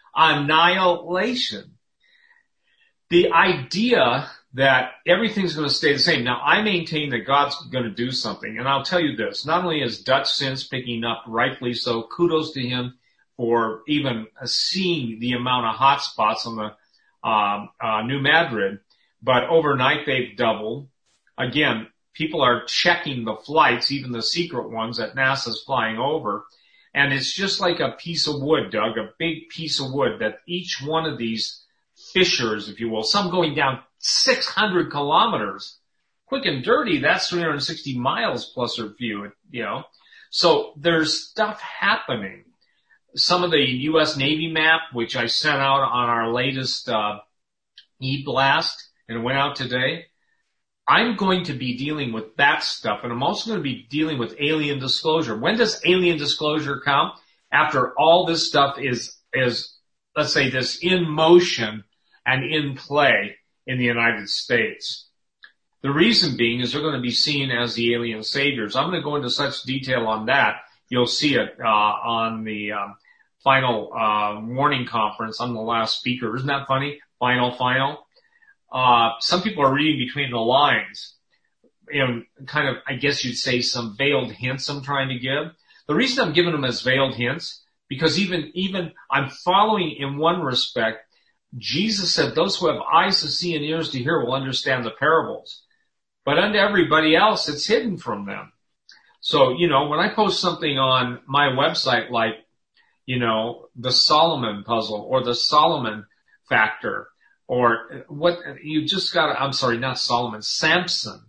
The idea that everything's going to stay the same. Now, I maintain that God's going to do something, and I'll tell you this. Not only is Dutch Sense picking up, rightfully so, kudos to him for even seeing the amount of hot spots on the New Madrid, but overnight they've doubled. Again, people are checking the flights, even the secret ones that NASA's flying over. And it's just like a piece of wood, Doug, a big piece of wood that each one of these fissures, if you will, some going down 600 kilometers. Quick and dirty, that's 360 miles plus or few, So there's stuff happening. Some of the U.S. Navy map, which I sent out on our latest e-blast, and it went out today, I'm going to be dealing with that stuff, and I'm also going to be dealing with alien disclosure. When does alien disclosure come? After all this stuff is, let's say, this in motion and in play in the United States. The reason being is they're going to be seen as the alien saviors. I'm going to go into such detail on that. You'll see it on the final warning conference. I'm the last speaker. Isn't that funny? Final. Some people are reading between the lines, kind of, I guess you'd say, some veiled hints I'm trying to give. The reason I'm giving them as veiled hints, because even I'm following in one respect. Jesus said, those who have eyes to see and ears to hear will understand the parables. But unto everybody else, it's hidden from them. So, when I post something on my website like, the Solomon puzzle or the Solomon factor, or what you just got to, I'm sorry, not Solomon, Samson.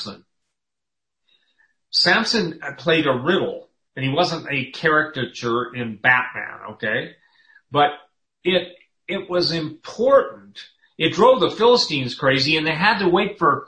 Samson played a riddle, and he wasn't a caricature in Batman, okay? But it was important. It drove the Philistines crazy, and they had to wait for,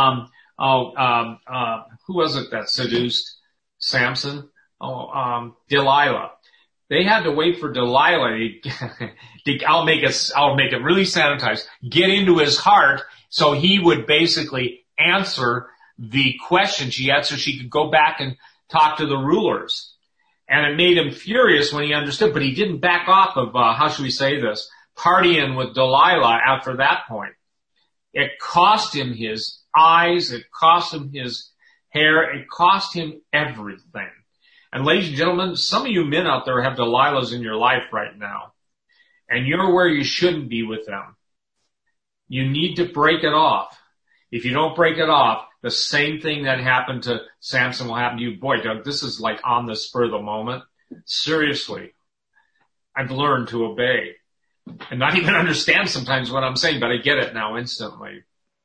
who was it that seduced Samson? Delilah. They had to wait for Delilah I'll make it really sanitized, get into his heart so he would basically answer the question she had so she could go back and talk to the rulers. And it made him furious when he understood, but he didn't back off of, how should we say this, partying with Delilah after that point. It cost him his eyes, it cost him his hair, it cost him everything. And ladies and gentlemen, some of you men out there have Delilahs in your life right now. And you're where you shouldn't be with them. You need to break it off. If you don't break it off, the same thing that happened to Samson will happen to you. Boy, Doug, this is like on the spur of the moment. Seriously. I've learned to obey. And not even understand sometimes what I'm saying, but I get it now instantly.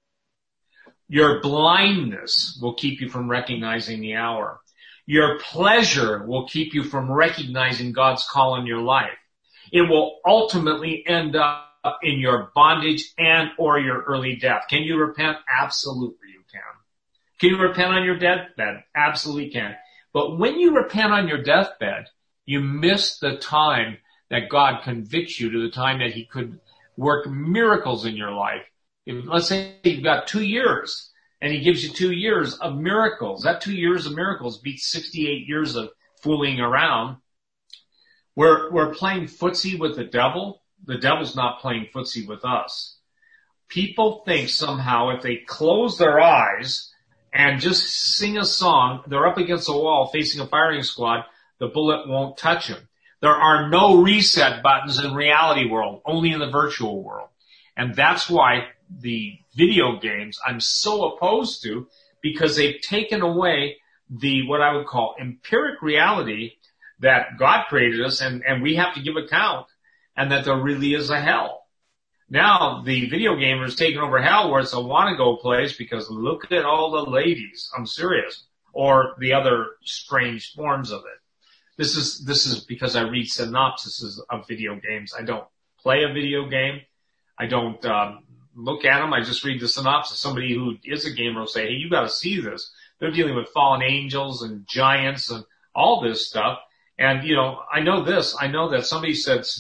Your blindness will keep you from recognizing the hour. Your pleasure will keep you from recognizing God's call in your life. It will ultimately end up in your bondage and or your early death. Can you repent? Absolutely you can. Can you repent on your deathbed? Absolutely can. But when you repent on your deathbed, you miss the time that God convicts you to the time that he could work miracles in your life. Let's say you've got 2 years and he gives you 2 years of miracles. That 2 years of miracles beats 68 years of fooling around. We're playing footsie with the devil. The devil's not playing footsie with us. People think somehow if they close their eyes and just sing a song, they're up against a wall facing a firing squad, the bullet won't touch them. There are no reset buttons in reality world, only in the virtual world. And that's why the video games I'm so opposed to, because they've taken away the, what I would call empiric reality that God created us and we have to give account, and that there really is a hell. Now the video gamer is taking over hell where it's a wanna-go place because look at all the ladies. I'm serious. Or the other strange forms of it. This is because I read synopsises of video games. I don't play a video game. I don't look at them. I just read the synopsis. Somebody who is a gamer will say, hey, you got to see this. They're dealing with fallen angels and giants and all this stuff. And, I know this. I know that somebody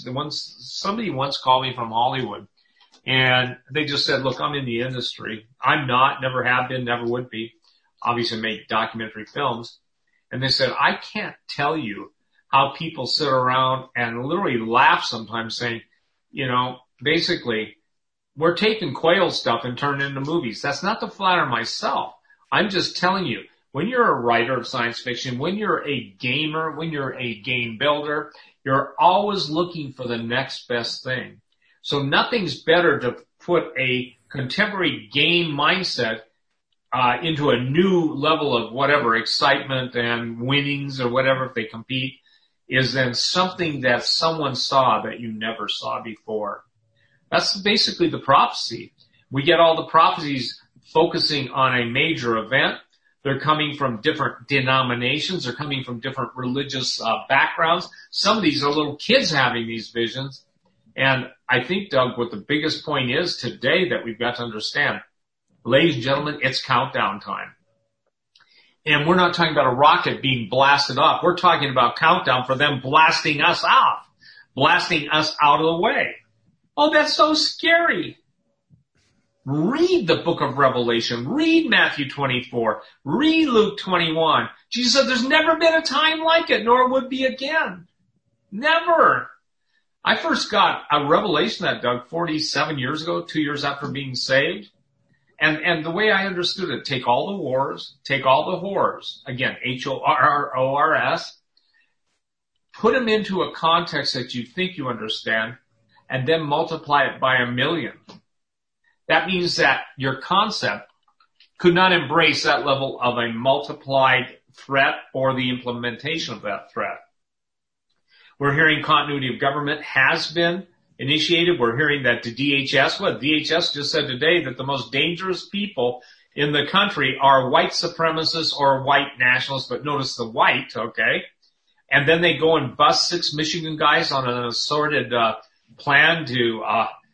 once called me from Hollywood, and they just said, look, I'm in the industry. I'm not, never have been, never would be. Obviously make documentary films. And they said, I can't tell you how people sit around and literally laugh sometimes saying, basically, we're taking Quail stuff and turning it into movies. That's not to flatter myself. I'm just telling you, when you're a writer of science fiction, when you're a gamer, when you're a game builder, you're always looking for the next best thing. So nothing's better to put a contemporary game mindset into a new level of whatever excitement and winnings or whatever if they compete, is then something that someone saw that you never saw before. That's basically the prophecy. We get all the prophecies focusing on a major event. They're coming from different denominations. They're coming from different religious backgrounds. Some of these are little kids having these visions. And I think, Doug, what the biggest point is today that we've got to understand, Ladies and gentlemen, it's countdown time. And we're not talking about a rocket being blasted off. We're talking about countdown for them blasting us off, blasting us out of the way. Oh, that's so scary. Read the book of Revelation. Read Matthew 24. Read Luke 21. Jesus said there's never been a time like it, nor would be again. Never. I first got a revelation that, Doug, 47 years ago, 2 years after being saved. And the way I understood it, take all the wars, take all the whores, again, H-O-R-R-O-R-S, put them into a context that you think you understand, and then multiply it by 1,000,000. That means that your concept could not embrace that level of a multiplied threat or the implementation of that threat. We're hearing continuity of government has been initiated. We're hearing that the DHS just said today that the most dangerous people in the country are white supremacists or white nationalists, but notice the white, okay? And then they go and bust 6 Michigan guys on an assorted plan to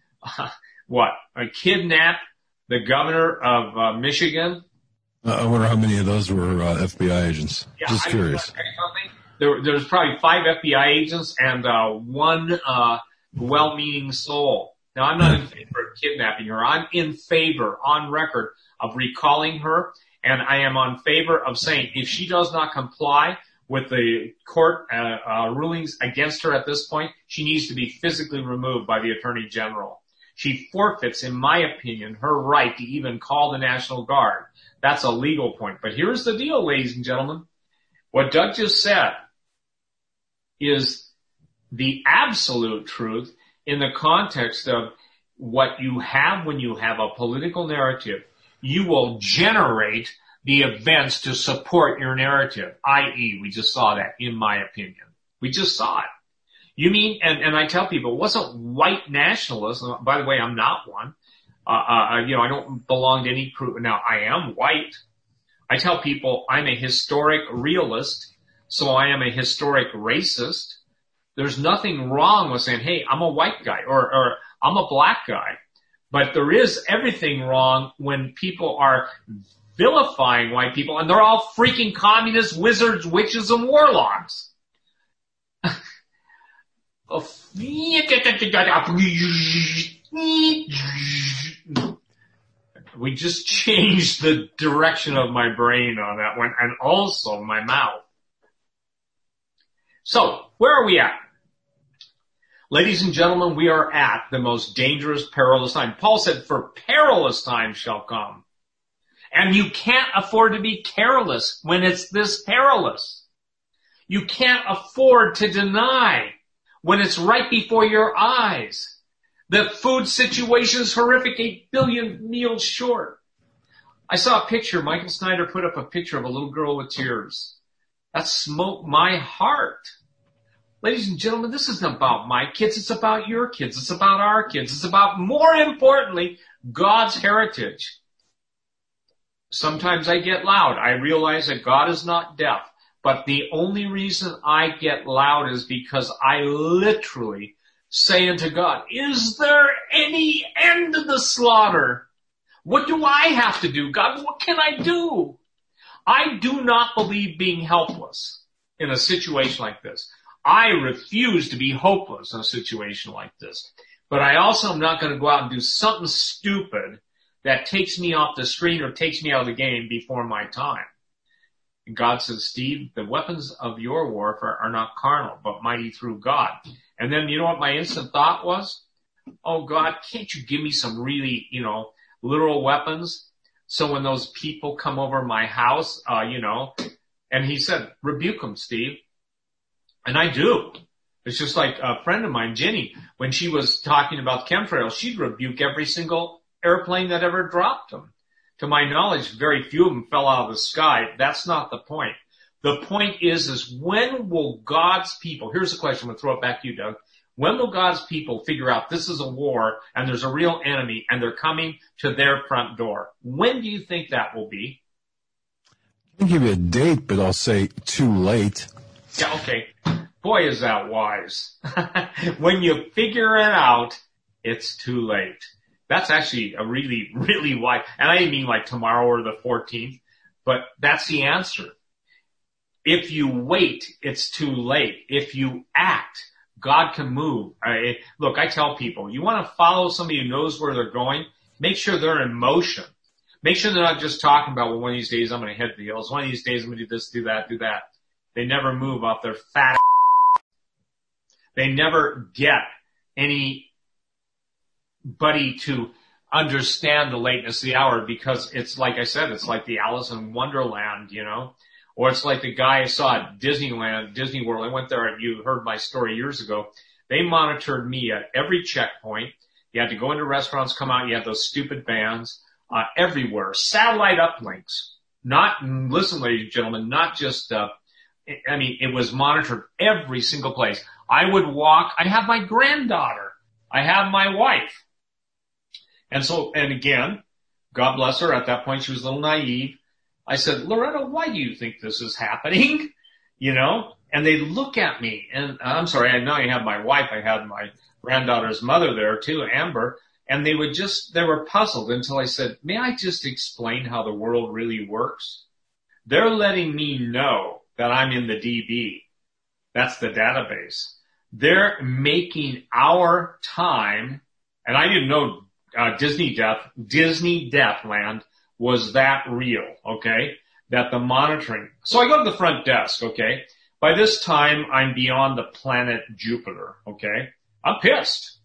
kidnap the governor of Michigan. I wonder how many of those were FBI agents. Yeah, just curious. There's probably 5 FBI agents and one well-meaning soul. Now, I'm not in favor of kidnapping her. I'm in favor, on record, of recalling her, and I am on favor of saying if she does not comply with the court rulings against her at this point, she needs to be physically removed by the Attorney General. She forfeits, in my opinion, her right to even call the National Guard. That's a legal point. But here's the deal, ladies and gentlemen. What Doug just said is the absolute truth in the context of what you have when you have a political narrative. You will generate the events to support your narrative, i.e., we just saw that, in my opinion. We just saw it. You mean, and I tell people, it wasn't white nationalism. By the way, I'm not one. I don't belong to any group. Now, I am white. I tell people I'm a historic realist, so I am a historic racist. There's nothing wrong with saying, hey, I'm a white guy or I'm a black guy. But there is everything wrong when people are vilifying white people, and they're all freaking communists, wizards, witches, and warlocks. We just changed the direction of my brain on that one, and also my mouth. So, where are we at? Ladies and gentlemen, we are at the most dangerous, perilous time. Paul said, for perilous times shall come. And you can't afford to be careless when it's this perilous. You can't afford to deny when it's right before your eyes. The food situation is horrific, 8 billion meals short. I saw a picture, Michael Snyder put up a picture of a little girl with tears. That smote my heart. Ladies and gentlemen, this isn't about my kids, it's about your kids, it's about our kids, it's about, more importantly, God's heritage. Sometimes I get loud. I realize that God is not deaf. But the only reason I get loud is because I literally say unto God, is there any end to the slaughter? What do I have to do? God, what can I do? I do not believe being helpless in a situation like this. I refuse to be hopeless in a situation like this. But I also am not going to go out and do something stupid that takes me off the screen or takes me out of the game before my time. And God says, Steve, the weapons of your warfare are not carnal, but mighty through God. And then you know what my instant thought was? Oh, God, can't you give me some really, literal weapons? So when those people come over my house, and he said, rebuke them, Steve. And I do. It's just like a friend of mine, Jenny, when she was talking about chemtrails, she'd rebuke every single airplane that ever dropped them. To my knowledge, very few of them fell out of the sky. That's not the point. The point is when will God's people, here's the question, I'm going to throw it back to you, Doug. When will God's people figure out this is a war and there's a real enemy and they're coming to their front door? When do you think that will be? I can't give you a date, but I'll say too late. Yeah, okay. Boy, is that wise. When you figure it out, it's too late. That's actually a really, really wide, and I didn't mean like tomorrow or the 14th, but that's the answer. If you wait, it's too late. If you act, God can move. Look, I tell people, you want to follow somebody who knows where they're going, make sure they're in motion. Make sure they're not just talking about, well, one of these days I'm going to hit the hills. One of these days I'm going to do this, do that, do that. They never move off their fat. They never get anybody to understand the lateness of the hour, because it's like I said, it's like the Alice in Wonderland, you know, or it's like the guy I saw at Disneyland, Disney World. I went there, and you heard my story years ago. They monitored me at every checkpoint. You had to go into restaurants, come out. You had those stupid bans everywhere. Satellite uplinks. Listen, ladies and gentlemen, not just, it was monitored every single place. I would walk. I have my granddaughter. I have my wife. And again, God bless her. At that point, she was a little naive. I said, Loretta, why do you think this is happening? You know, and they look at me, and I'm sorry, I know I have my wife. I had my granddaughter's mother there too, Amber, and they were puzzled until I said, may I just explain how the world really works? They're letting me know that I'm in the DB. That's the database. They're making our time, and I didn't know Disney Deathland was that real, okay? That the monitoring. So I go to the front desk, okay? By this time, I'm beyond the planet Jupiter, okay? I'm pissed.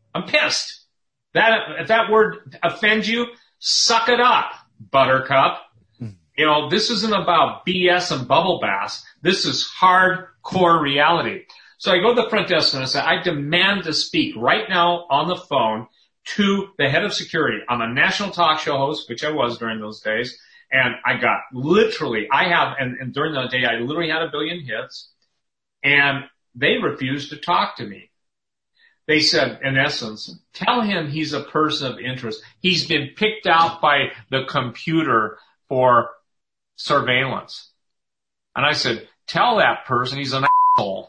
If that word offends you, suck it up, buttercup. You know, this isn't about BS and bubble baths. This is hardcore reality. So I go to the front desk and I say, I demand to speak right now on the phone to the head of security. I'm a national talk show host, which I was during those days. And I got and during the day, I literally had 1 billion hits, and they refused to talk to me. They said, in essence, tell him he's a person of interest. He's been picked out by the computer for surveillance. And I said, tell that person he's an asshole.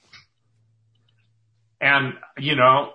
And, you know,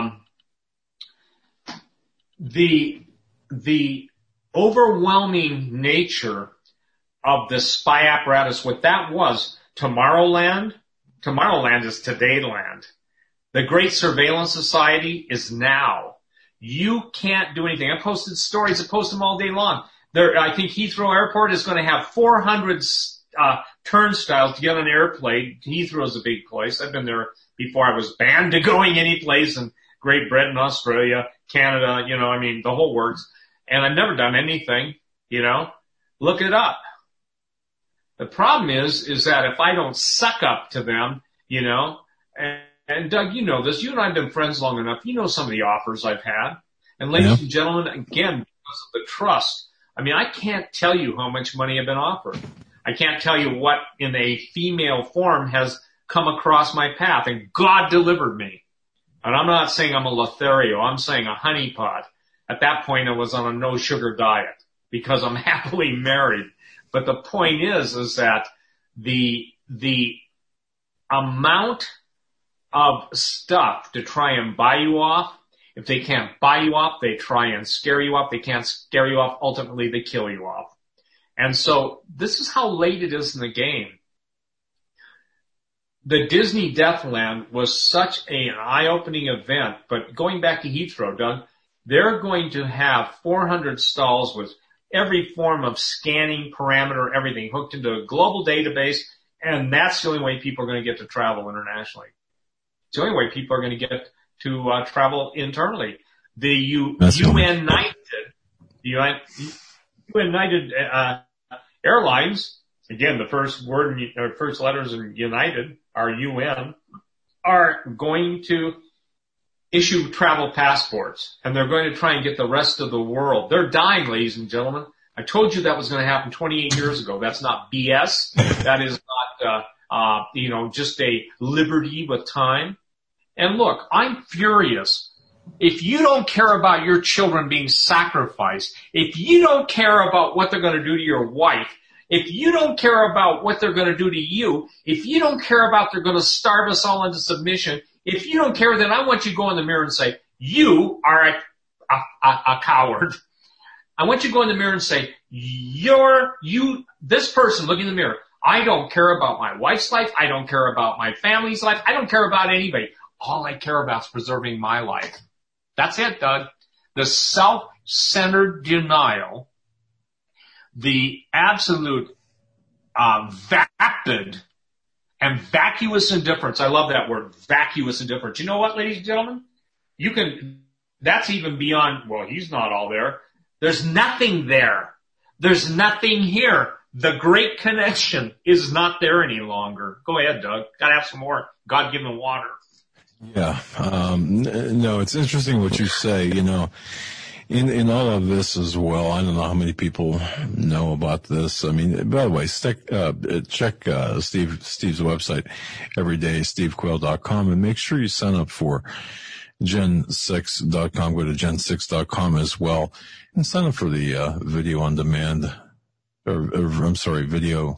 the overwhelming nature of the spy apparatus, what that was, Tomorrowland is Todayland. The Great Surveillance Society is now. You can't do anything. I posted stories. I post them all day long. I think Heathrow Airport is going to have 400 turnstiles to get on an airplane. Heathrow is a big place. I've been there before I was banned to going any place in Great Britain, Australia, Canada, you know, I mean, the whole works. And I've never done anything, you know. Look it up. The problem is that if I don't suck up to them, you know, and Doug, you know this. You and I have been friends long enough. You know some of the offers I've had. And ladies and gentlemen, again, because of the trust, I mean, I can't tell you how much money I've been offered. I can't tell you what in a female form has come across my path. And God delivered me. And I'm not saying I'm a Lothario. I'm saying a honeypot. At that point, I was on a no-sugar diet because I'm happily married. But the point is that the amount of stuff to try and buy you off, if they can't buy you off, they try and scare you off. They can't scare you off. Ultimately, they kill you off. And so this is how late it is in the game. The Disney Deathland was such an eye-opening event. But going back to Heathrow, Doug, they're going to have 400 stalls with every form of scanning parameter, everything hooked into a global database. And that's the only way people are going to get to travel internationally. It's the only way people are going to get to travel internally. The UN United Airlines, again, the first word or first letters in United are UN, are going to issue travel passports, and they're going to try and get the rest of the world. They're dying, ladies and gentlemen. I told you that was going to happen 28 years ago. That's not BS. That is not, just a liberty with time. And look, I'm furious. If you don't care about your children being sacrificed, if you don't care about what they're going to do to your wife, if you don't care about what they're going to do to you, if you don't care about they're going to starve us all into submission, if you don't care, then I want you to go in the mirror and say, you are a coward. I want you to go in the mirror and say, this person, look in the mirror. I don't care about my wife's life. I don't care about my family's life. I don't care about anybody. All I care about is preserving my life. That's it, Doug. The self-centered denial, the absolute vapid and vacuous indifference. I love that word, vacuous indifference. You know what, ladies and gentlemen? That's even beyond, well, he's not all there. There's nothing there. There's nothing here. The great connection is not there any longer. Go ahead, Doug. Gotta have some more God-given water. Yeah. No, it's interesting what you say, you know. In all of this as well, I don't know how many people know about this. I mean, by the way, check Steve's website every day, stevequayle.com, and make sure you sign up for gen6.com. Go to gen6.com as well, and sign up for the video on demand. Video.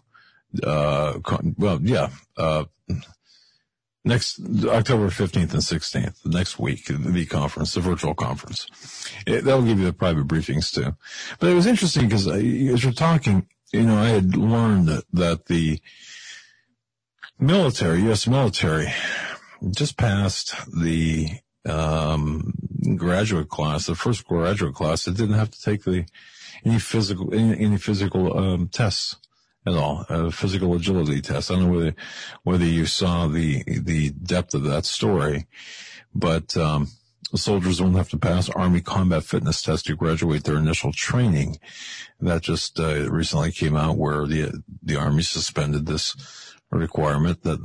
Next October 15th and 16th, next week, the conference, the virtual conference. That'll give you the private briefings too. But it was interesting because as you're talking, you know, I had learned that the military, U.S. military, just passed the graduate class, the first graduate class that didn't have to take any physical tests at all, a physical agility test. I don't know whether you saw the depth of that story, but soldiers don't have to pass Army combat fitness test to graduate their initial training. That just recently came out, where the Army suspended this requirement that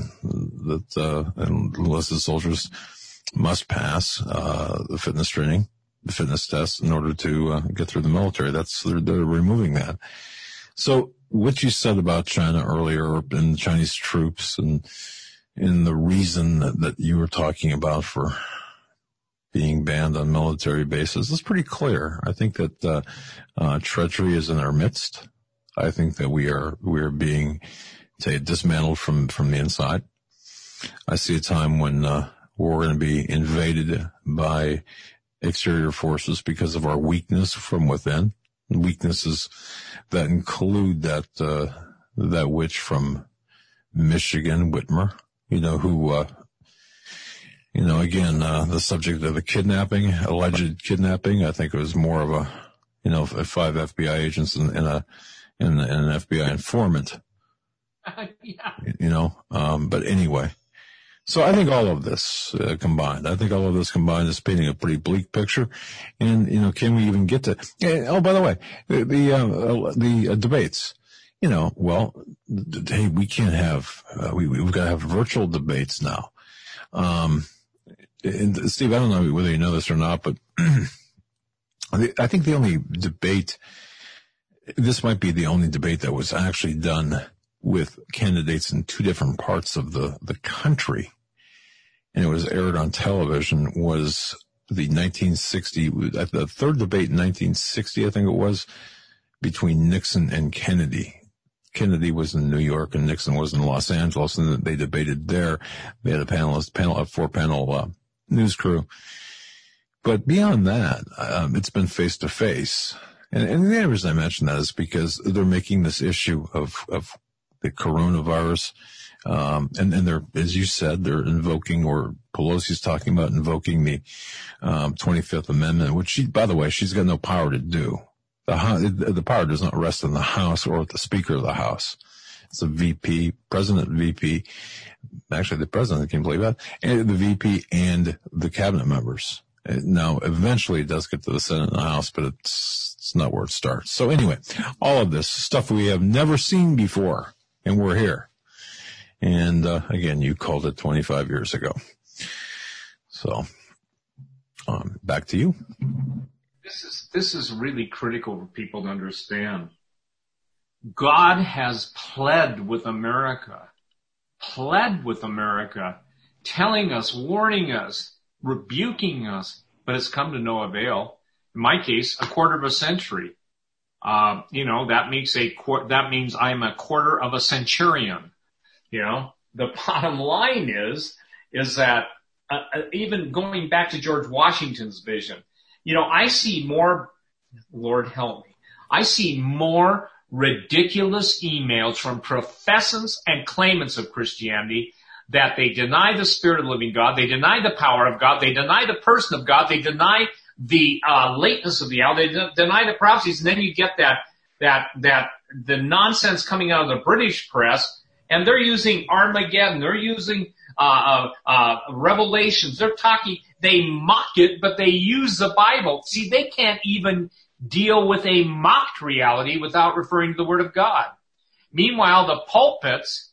enlisted soldiers must pass the fitness training, the fitness test, in order to get through the military. They're removing that. So what you said about China earlier and the Chinese troops and the reason that you were talking about for being banned on military bases is pretty clear. I think that treachery is in our midst. I think that we are being, say, dismantled from the inside. I see a time when we're going to be invaded by exterior forces because of our weakness from within. Weaknesses that include that witch from Michigan, Whitmer, again, the subject of the alleged kidnapping. I think it was more of a 5 FBI agents and an FBI informant. Yeah. But anyway. So I think all of this combined is painting a pretty bleak picture. And, can we even get to, oh, by the way, the debates, hey, we can't have, we've got to have virtual debates now. And Steve, I don't know whether you know this or not, but I think the only debate, this might be the only debate that was actually done with candidates in two different parts of the country, and it was aired on television, was the 1960, the third debate in 1960, I think it was, between Nixon and Kennedy. Kennedy was in New York and Nixon was in Los Angeles, and they debated there. They had a four-panel news crew. But beyond that, it's been face-to-face. And the reason I mention that is because they're making this issue of the coronavirus. And they're, as you said, they're invoking, or Pelosi's talking about invoking the 25th Amendment, which by the way, she's got no power to do. The power does not rest in the House or with the Speaker of the House. It's the VP, President VP, actually the President, can you believe that? And the VP and the cabinet members. Now, eventually it does get to the Senate and the House, but it's not where it starts. So anyway, all of this stuff we have never seen before, and we're here. And, again, you called it 25 years ago. So, back to you. This is really critical for people to understand. God has pled with America, telling us, warning us, rebuking us, but it's come to no avail. In my case, a quarter of a century. That means I'm a quarter of a centurion. The bottom line is that even going back to George Washington's vision, I see more, Lord help me, I see more ridiculous emails from professors and claimants of Christianity that they deny the Spirit of the living God, they deny the power of God, they deny the person of God, they deny the lateness of the hour, they deny the prophecies, and then you get the nonsense coming out of the British press, and they're using Armageddon, they're using Revelations, they mock it, but they use the Bible. See, they can't even deal with a mocked reality without referring to the Word of God. Meanwhile, the pulpits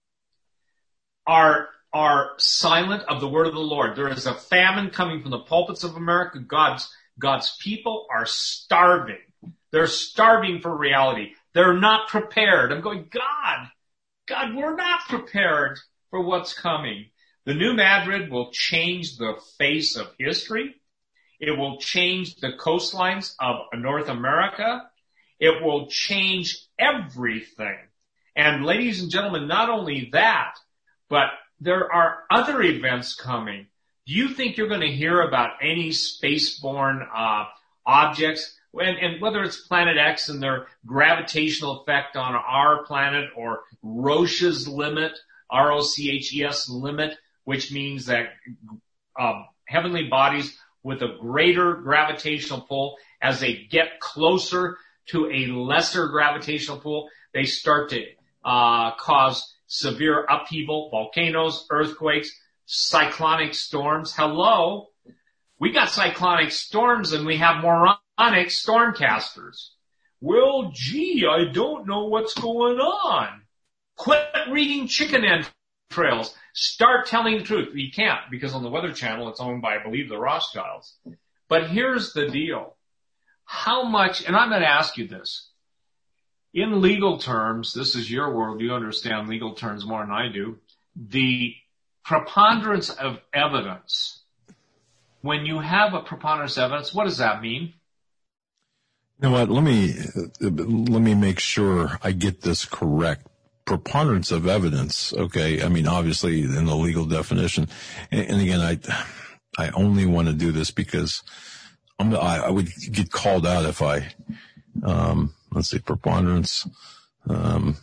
are silent of the Word of the Lord. There is a famine coming from the pulpits of America. God's people are starving. They're starving for reality. They're not prepared. I'm going, God, we're not prepared for what's coming. The New Madrid will change the face of history. It will change the coastlines of North America. It will change everything. And ladies and gentlemen, not only that, but there are other events coming. Do you think you're going to hear about any spaceborne objects? And whether it's Planet X and their gravitational effect on our planet, or Roche's limit, ROCHES limit, which means that heavenly bodies with a greater gravitational pull, as they get closer to a lesser gravitational pull, they start to cause severe upheaval, volcanoes, earthquakes, cyclonic storms. Hello? We got cyclonic storms and we have moronic stormcasters. Well, gee, I don't know what's going on. Quit reading chicken entrails. Start telling the truth. You can't, because on the Weather Channel, it's owned by, I believe, the Rothschilds. But here's the deal. How much, and I'm going to ask you this. In legal terms, this is your world, you understand legal terms more than I do, the preponderance of evidence. When you have a preponderance of evidence, what does that mean? You know what? Let me make sure I get this correct. Preponderance of evidence. Okay. I mean, obviously in the legal definition. And again, I only want to do this because I would get called out if I, let's see, preponderance. And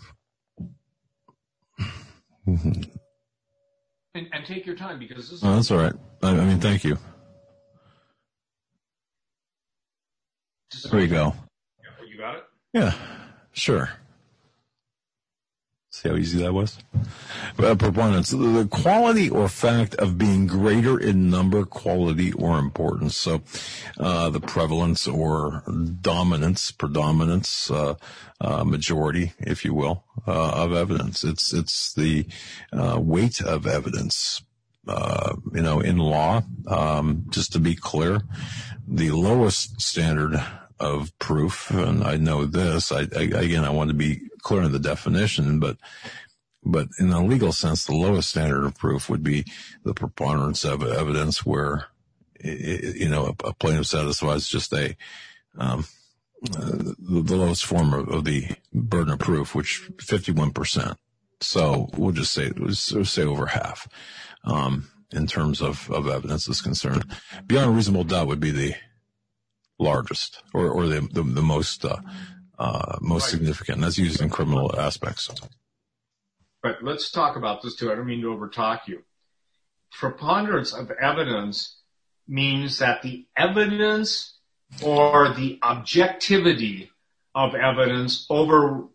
take your time, because this is... Oh, that's all right. I mean, thank you. There you go. You got it? Yeah, sure. See how easy that was? Preponderance, the quality or fact of being greater in number, quality, or importance. So, the prevalence or dominance, predominance, majority, if you will, of evidence. It's the weight of evidence. In law, just to be clear, the lowest standard of proof, and I know this, I want to be clear in the definition, but in a legal sense, the lowest standard of proof would be the preponderance of evidence, where, a plaintiff satisfies just the lowest form of the burden of proof, which 51%. So we'll just say over half, in terms of evidence is concerned. Beyond a reasonable doubt would be the largest, or the most most significant. That's used in criminal aspects. But let's talk about this too. I don't mean to overtalk you. Preponderance of evidence means that the evidence or the objectivity of evidence overrules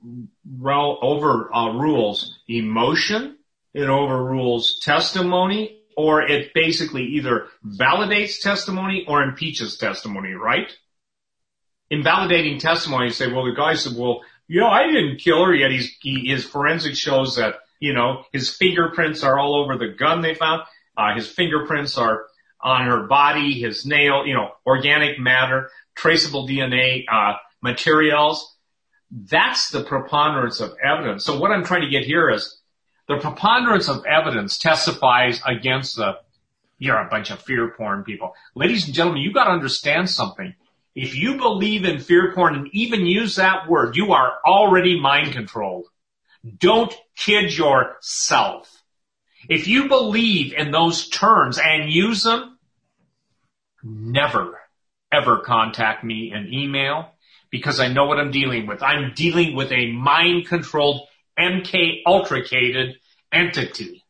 emotion, it overrules testimony, or it basically either validates testimony or impeaches testimony, right? Invalidating testimony, you say, well, the guy said, well, I didn't kill her, yet his forensics shows that, his fingerprints are all over the gun they found. His fingerprints are on her body, his nail, organic matter, traceable DNA, materials. That's the preponderance of evidence. So what I'm trying to get here is the preponderance of evidence testifies against you're a bunch of fear porn people. Ladies and gentlemen, you got to understand something. If you believe in fear porn and even use that word, you are already mind controlled. Don't kid yourself. If you believe in those terms and use them, never, ever contact me in email because I know what I'm dealing with. I'm dealing with a mind-controlled, MK-ultracated entity.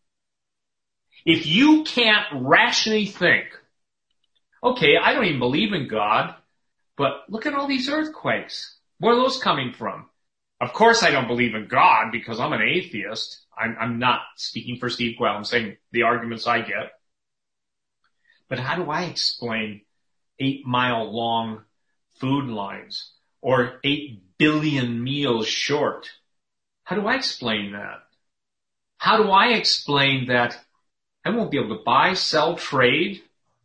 If you can't rationally think, okay, I don't even believe in God, but look at all these earthquakes. Where are those coming from? Of course I don't believe in God because I'm an atheist. I'm not speaking for Steve Quayle. I'm saying the arguments I get. But how do I explain 8-mile-long food lines or 8 billion meals short? How do I explain that? How do I explain that I won't be able to buy, sell, trade,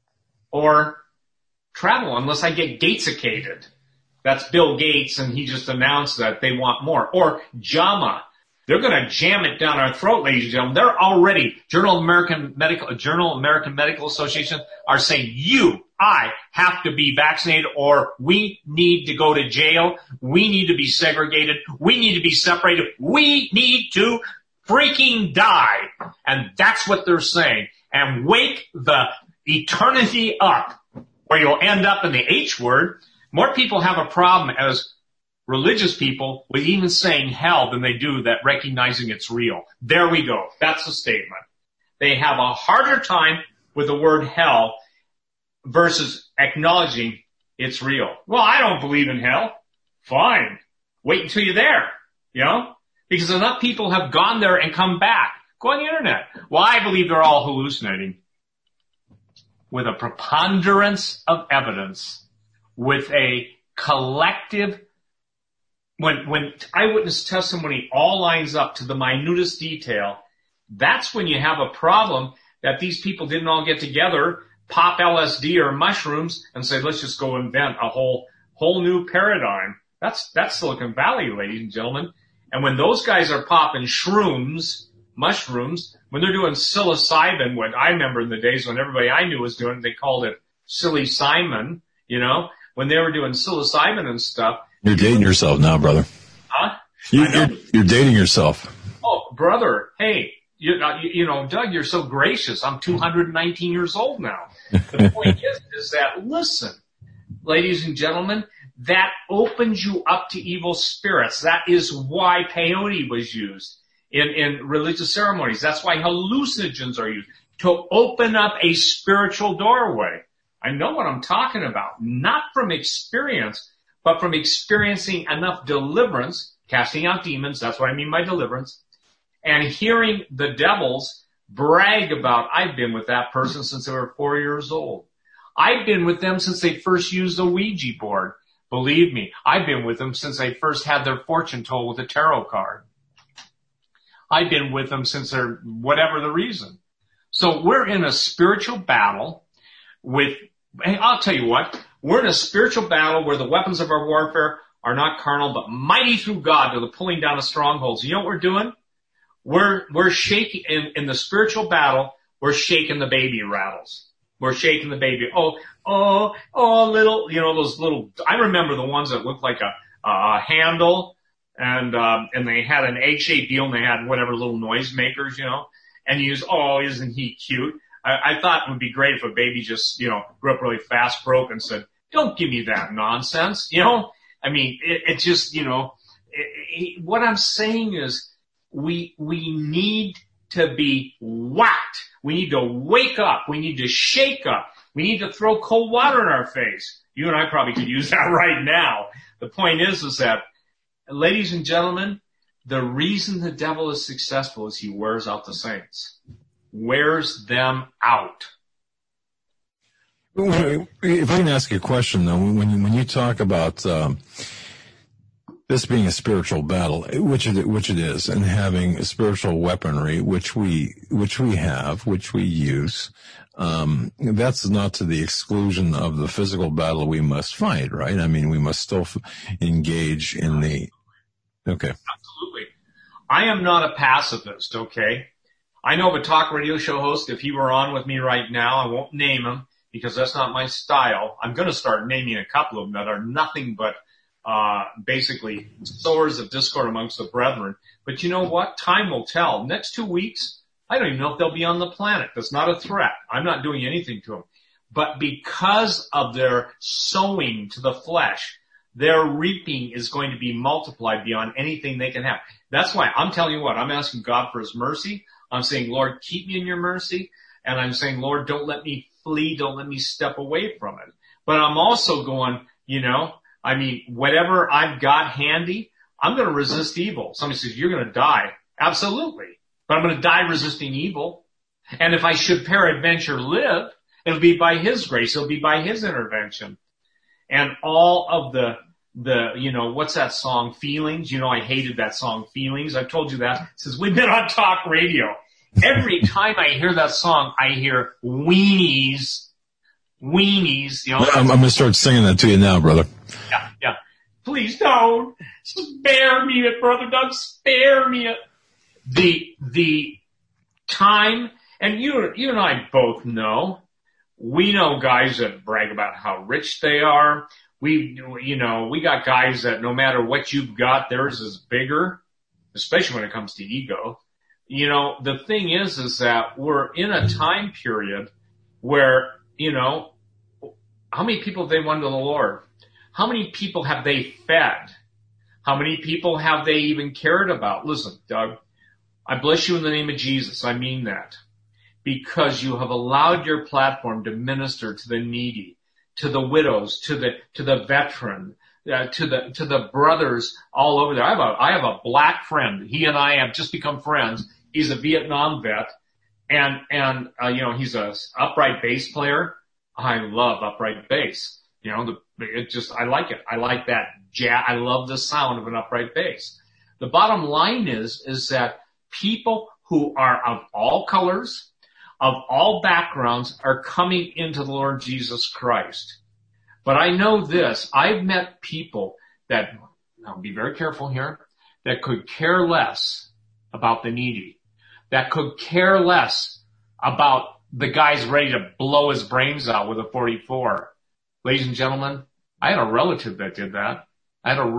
or travel unless I get Gatesicated? That's Bill Gates, and he just announced that they want more. Or JAMA. They're going to jam it down our throat, ladies and gentlemen. They're already, Journal American Medical Association are saying I have to be vaccinated or we need to go to jail. We need to be segregated. We need to be separated. We need to freaking die. And that's what they're saying. And wake the eternity up, where you'll end up in the H word. More people have a problem as religious people with even saying hell than they do that recognizing it's real. There we go. That's the statement. They have a harder time with the word hell versus acknowledging it's real. Well, I don't believe in hell. Fine. Wait until you're there, because enough people have gone there and come back. Go on the internet. Well, I believe they're all hallucinating. With a preponderance of evidence, with a collective, when eyewitness testimony all lines up to the minutest detail, that's when you have a problem that these people didn't all get together, pop LSD or mushrooms, and say, let's just go invent a whole new paradigm. That's Silicon Valley, ladies and gentlemen. And when those guys are popping shrooms, mushrooms, when they're doing psilocybin, what I remember in the days when everybody I knew was doing, they called it Silly Simon, when they were doing psilocybin and stuff. You're dating yourself now, brother. Huh? You're dating yourself. Oh, brother. Hey, Doug, you're so gracious. I'm 219 years old now. The point is that, listen, ladies and gentlemen, that opens you up to evil spirits. That is why peyote was used in religious ceremonies. That's why hallucinogens are used, to open up a spiritual doorway. I know what I'm talking about, not from experience, but from experiencing enough deliverance, casting out demons, that's what I mean by deliverance, and hearing the devils brag about, I've been with that person since they were 4 years old. I've been with them since they first used a Ouija board. Believe me, I've been with them since they first had their fortune told with a tarot card. I've been with them since they're whatever the reason. So we're in a spiritual battle I'll tell you what, we're in a spiritual battle where the weapons of our warfare are not carnal, but mighty through God to the pulling down of strongholds. You know what we're doing? We're shaking, in the spiritual battle, we're shaking the baby rattles. We're shaking the baby. Little, those little, I remember the ones that looked like a handle, and they had an egg-shaped deal, and they had whatever little noise makers, and you use, isn't he cute? I thought it would be great if a baby just, grew up really fast, broke, and said, don't give me that nonsense, I mean, it just, what I'm saying is we need to be whacked. We need to wake up. We need to shake up. We need to throw cold water in our face. You and I probably could use that right now. The point is that, ladies and gentlemen, the reason the devil is successful is he wears out the saints. Wears them out. If I can ask you a question, though, when you talk about this being a spiritual battle, which it is, and having spiritual weaponry, which we have, which we use, that's not to the exclusion of the physical battle we must fight, right? I mean, we must still engage in the. Okay. Absolutely. I am not a pacifist. Okay. I know of a talk radio show host, if he were on with me right now, I won't name him because that's not my style. I'm going to start naming a couple of them that are nothing but basically sowers of discord amongst the brethren. But you know what? Time will tell. Next 2 weeks, I don't even know if they'll be on the planet. That's not a threat. I'm not doing anything to them. But because of their sowing to the flesh, their reaping is going to be multiplied beyond anything they can have. That's why I'm telling you what, I'm asking God for his mercy. I'm saying, Lord, keep me in your mercy. And I'm saying, Lord, don't let me flee. Don't let me step away from it. But I'm also going, whatever I've got handy, I'm going to resist evil. Somebody says, you're going to die. Absolutely. But I'm going to die resisting evil. And if I should peradventure live, it'll be by his grace. It'll be by his intervention. And all of the what's that song? Feelings. I hated that song, Feelings. I've told you that since we've been on talk radio. Every time I hear that song, I hear weenies. I'm going to start singing that to you now, brother. Yeah. Please don't. Spare me it, Brother Doug. Spare me it. The time, and you and I both know, we know guys that brag about how rich they are. We got guys that no matter what you've got, theirs is bigger, especially when it comes to ego. The thing is that we're in a time period where, how many people have they won to the Lord? How many people have they fed? How many people have they even cared about? Listen, Doug, I bless you in the name of Jesus. I mean that. Because you have allowed your platform to minister to the needy, to the widows, to the veteran, to the brothers all over there. I have a black friend. He and I have just become friends. He's a Vietnam vet, and he's a upright bass player. I love upright bass. I like it. I like that jazz. I love the sound of an upright bass. The bottom line is that people who are of all colors, of all backgrounds, are coming into the Lord Jesus Christ. But I know this. I've met people that, now be very careful here, that could care less about the needy, that could care less about the guy's ready to blow his brains out with a 44. Ladies and gentlemen, I had a relative that did that. I had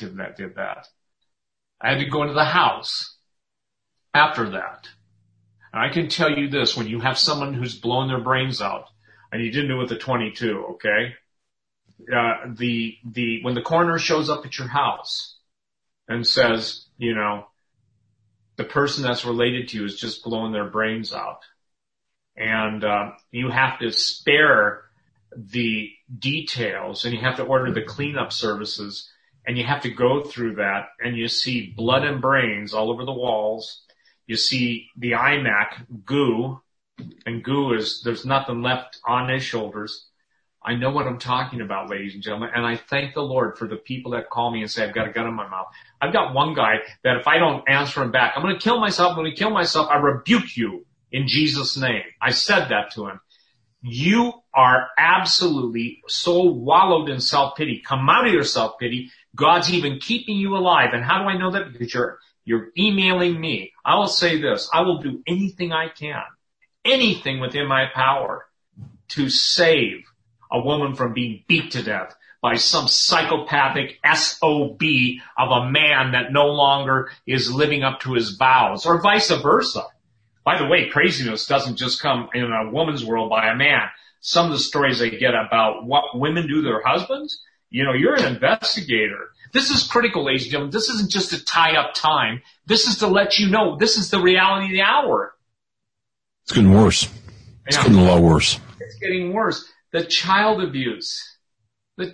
to go into the house after that. And I can tell you this, when you have someone who's blowing their brains out, and you didn't do it with a 22, okay? When the coroner shows up at your house and says, the person that's related to you is just blowing their brains out. And you have to spare the details, and you have to order the cleanup services, and you have to go through that, and you see blood and brains all over the walls. You see the iMac goo, and goo there's nothing left on his shoulders. I know what I'm talking about, ladies and gentlemen, and I thank the Lord for the people that call me and say, I've got a gun in my mouth. I've got one guy that if I don't answer him back, I'm going to kill myself. I rebuke you in Jesus' name. I said that to him. You are absolutely so wallowed in self-pity. Come out of your self-pity. God's even keeping you alive. And how do I know that? Because you're emailing me. I will say this. I will do anything I can, anything within my power to save a woman from being beat to death by some psychopathic SOB of a man that no longer is living up to his vows, or vice versa. By the way, craziness doesn't just come in a woman's world by a man. Some of the stories I get about what women do to their husbands, you're an investigator. This is critical, ladies and gentlemen. This isn't just to tie up time. This is to let you know this is the reality of the hour. It's getting worse. It's getting a lot worse. It's getting worse. The child abuse. The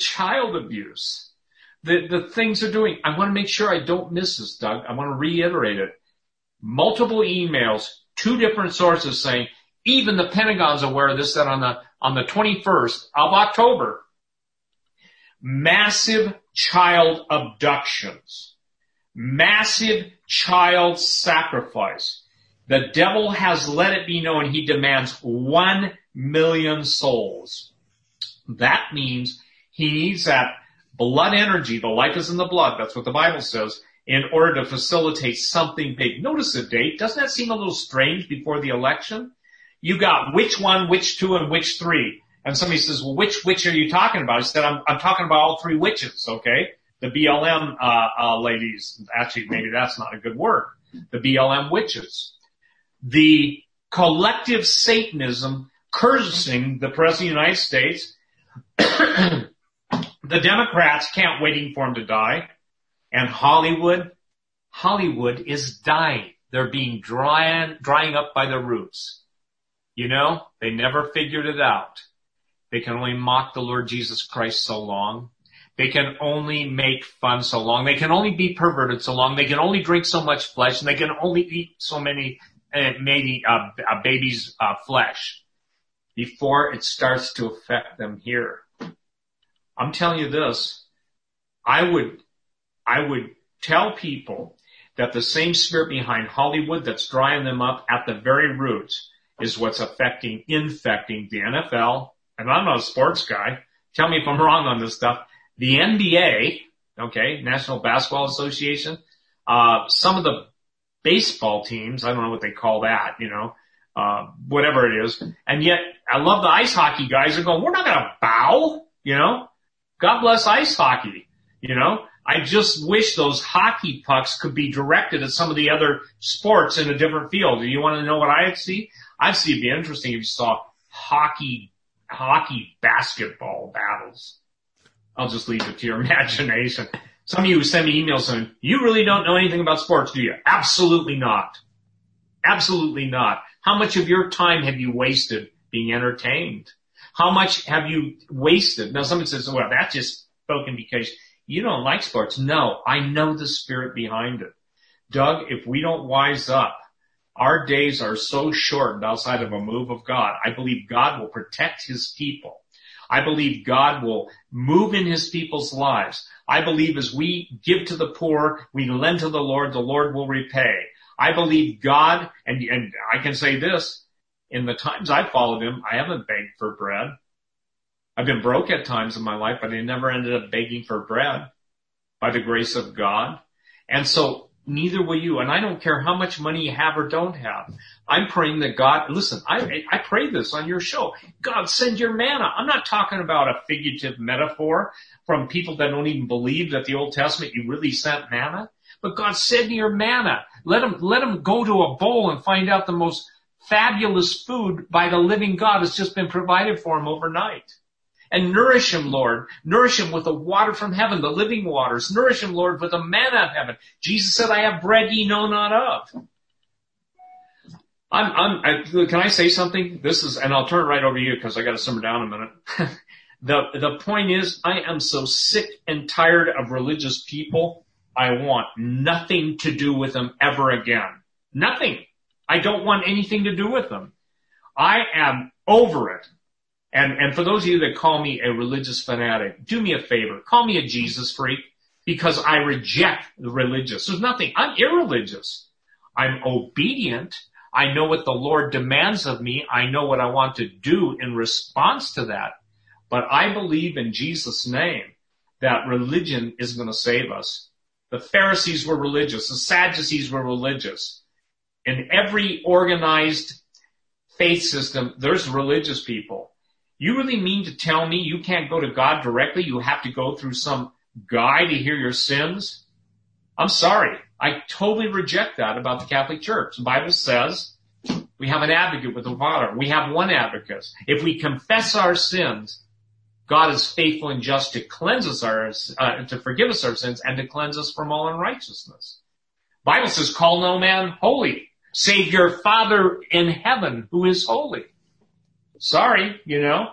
things they're doing. I want to make sure I don't miss this, Doug. I want to reiterate it. Multiple emails, 2 different sources saying, even the Pentagon's aware of this, that on the 21st of October, massive child abductions, massive child sacrifice. The devil has let it be known he demands 1 million souls. That means he needs that blood energy. The life is in the blood. That's what the Bible says. In order to facilitate something big. Notice the date. Doesn't that seem a little strange before the election? You got which 1, which 2, and which 3. And somebody says, well, which witch are you talking about? I said, I'm talking about all 3 witches, okay? The BLM ladies. Actually, maybe that's not a good word. The BLM witches. The collective Satanism cursing the President of the United States. The Democrats can't waiting for him to die. And Hollywood is dying. They're being drying up by the roots. You know, they never figured it out. They can only mock the Lord Jesus Christ so long. They can only make fun so long. They can only be perverted so long. They can only drink so much flesh, and they can only eat so many, maybe a baby's flesh before it starts to affect them here. I'm telling you this. I would tell people that the same spirit behind Hollywood that's drying them up at the very roots is what's infecting the NFL. And I'm not a sports guy. Tell me if I'm wrong on this stuff. The NBA, okay, National Basketball Association, some of the baseball teams, I don't know what they call that, you know, whatever it is. And yet, I love the ice hockey guys are going, we're not going to bow, you know. God bless ice hockey, you know. I just wish those hockey pucks could be directed at some of the other sports in a different field. Do you want to know what I'd see? I'd see it'd be interesting if you saw hockey basketball battles. I'll just leave it to your imagination. Some of you send me emails saying, you really don't know anything about sports, do you? Absolutely not. Absolutely not. How much of your time have you wasted being entertained? How much have you wasted? Now somebody says, well, that's just spoken because you don't like sports. No, I know the spirit behind it. Doug, if we don't wise up, our days are so short outside of a move of God. I believe God will protect his people. I believe God will move in his people's lives. I believe as we give to the poor, we lend to the Lord will repay. I believe God, and I can say this, in the times I followed him, I haven't begged for bread. I've been broke at times in my life, but I never ended up begging for bread by the grace of God. And so neither will you. And I don't care how much money you have or don't have. I'm praying that God, listen, I pray this on your show. God, send your manna. I'm not talking about a figurative metaphor from people that don't even believe that the Old Testament, you really sent manna. But God, send your manna. Let them go to a bowl and find out the most fabulous food by the living God has just been provided for them overnight. And nourish him, Lord. Nourish him with the water from heaven, the living waters. Nourish him, Lord, with the manna of heaven. Jesus said, I have bread ye know not of. Can I say something? And I'll turn it right over to you because I got to simmer down a minute. The point is, I am so sick and tired of religious people. I want nothing to do with them ever again. Nothing. I don't want anything to do with them. I am over it. And for those of you that call me a religious fanatic, do me a favor. Call me a Jesus freak because I reject the religious. There's nothing. I'm irreligious. I'm obedient. I know what the Lord demands of me. I know what I want to do in response to that. But I believe in Jesus' name that religion is going to save us. The Pharisees were religious. The Sadducees were religious. In every organized faith system, there's religious people. You really mean to tell me you can't go to God directly? You have to go through some guy to hear your sins? I'm sorry. I totally reject that about the Catholic Church. The Bible says we have an advocate with the Father. We have one advocate. If we confess our sins, God is faithful and just to cleanse us to forgive us our sins and to cleanse us from all unrighteousness. The Bible says, call no man holy, save your Father in heaven who is holy. Sorry, you know,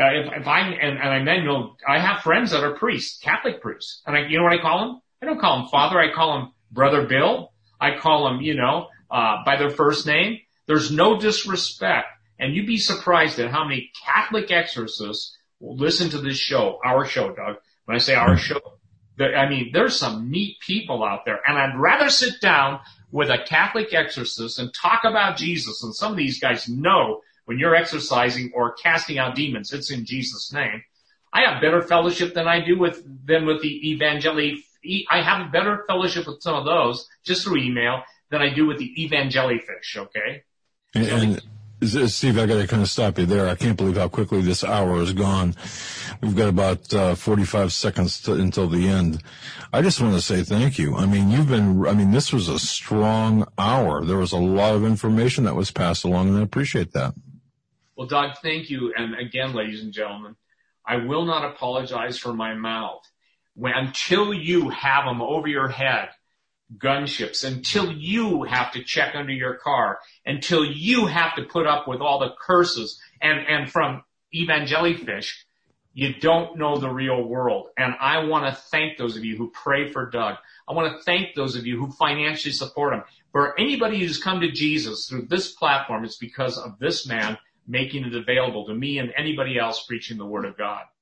I have friends that are priests, Catholic priests. And you know what I call them? I don't call them Father. I call them Brother Bill. I call them, by their first name. There's no disrespect. And you'd be surprised at how many Catholic exorcists will listen to this show, our show, Doug. When I say our show, there's some neat people out there. And I'd rather sit down with a Catholic exorcist and talk about Jesus. And some of these guys know when you're exorcising or casting out demons, it's in Jesus' name. I have better fellowship than I do with the evangelic. I have better fellowship with some of those just through email than I do with the evangelifish, okay? And Steve, I got to kind of stop you there. I can't believe how quickly this hour is gone. We've got about 45 seconds until the end. I just want to say thank you. This was a strong hour. There was a lot of information that was passed along, and I appreciate that. Well, Doug, thank you. And again, ladies and gentlemen, I will not apologize for my mouth. Until you have them over your head, gunships, until you have to check under your car, until you have to put up with all the curses and from evangelifish, you don't know the real world. And I want to thank those of you who pray for Doug. I want to thank those of you who financially support him. For anybody who's come to Jesus through this platform, it's because of this man making it available to me and anybody else preaching the Word of God.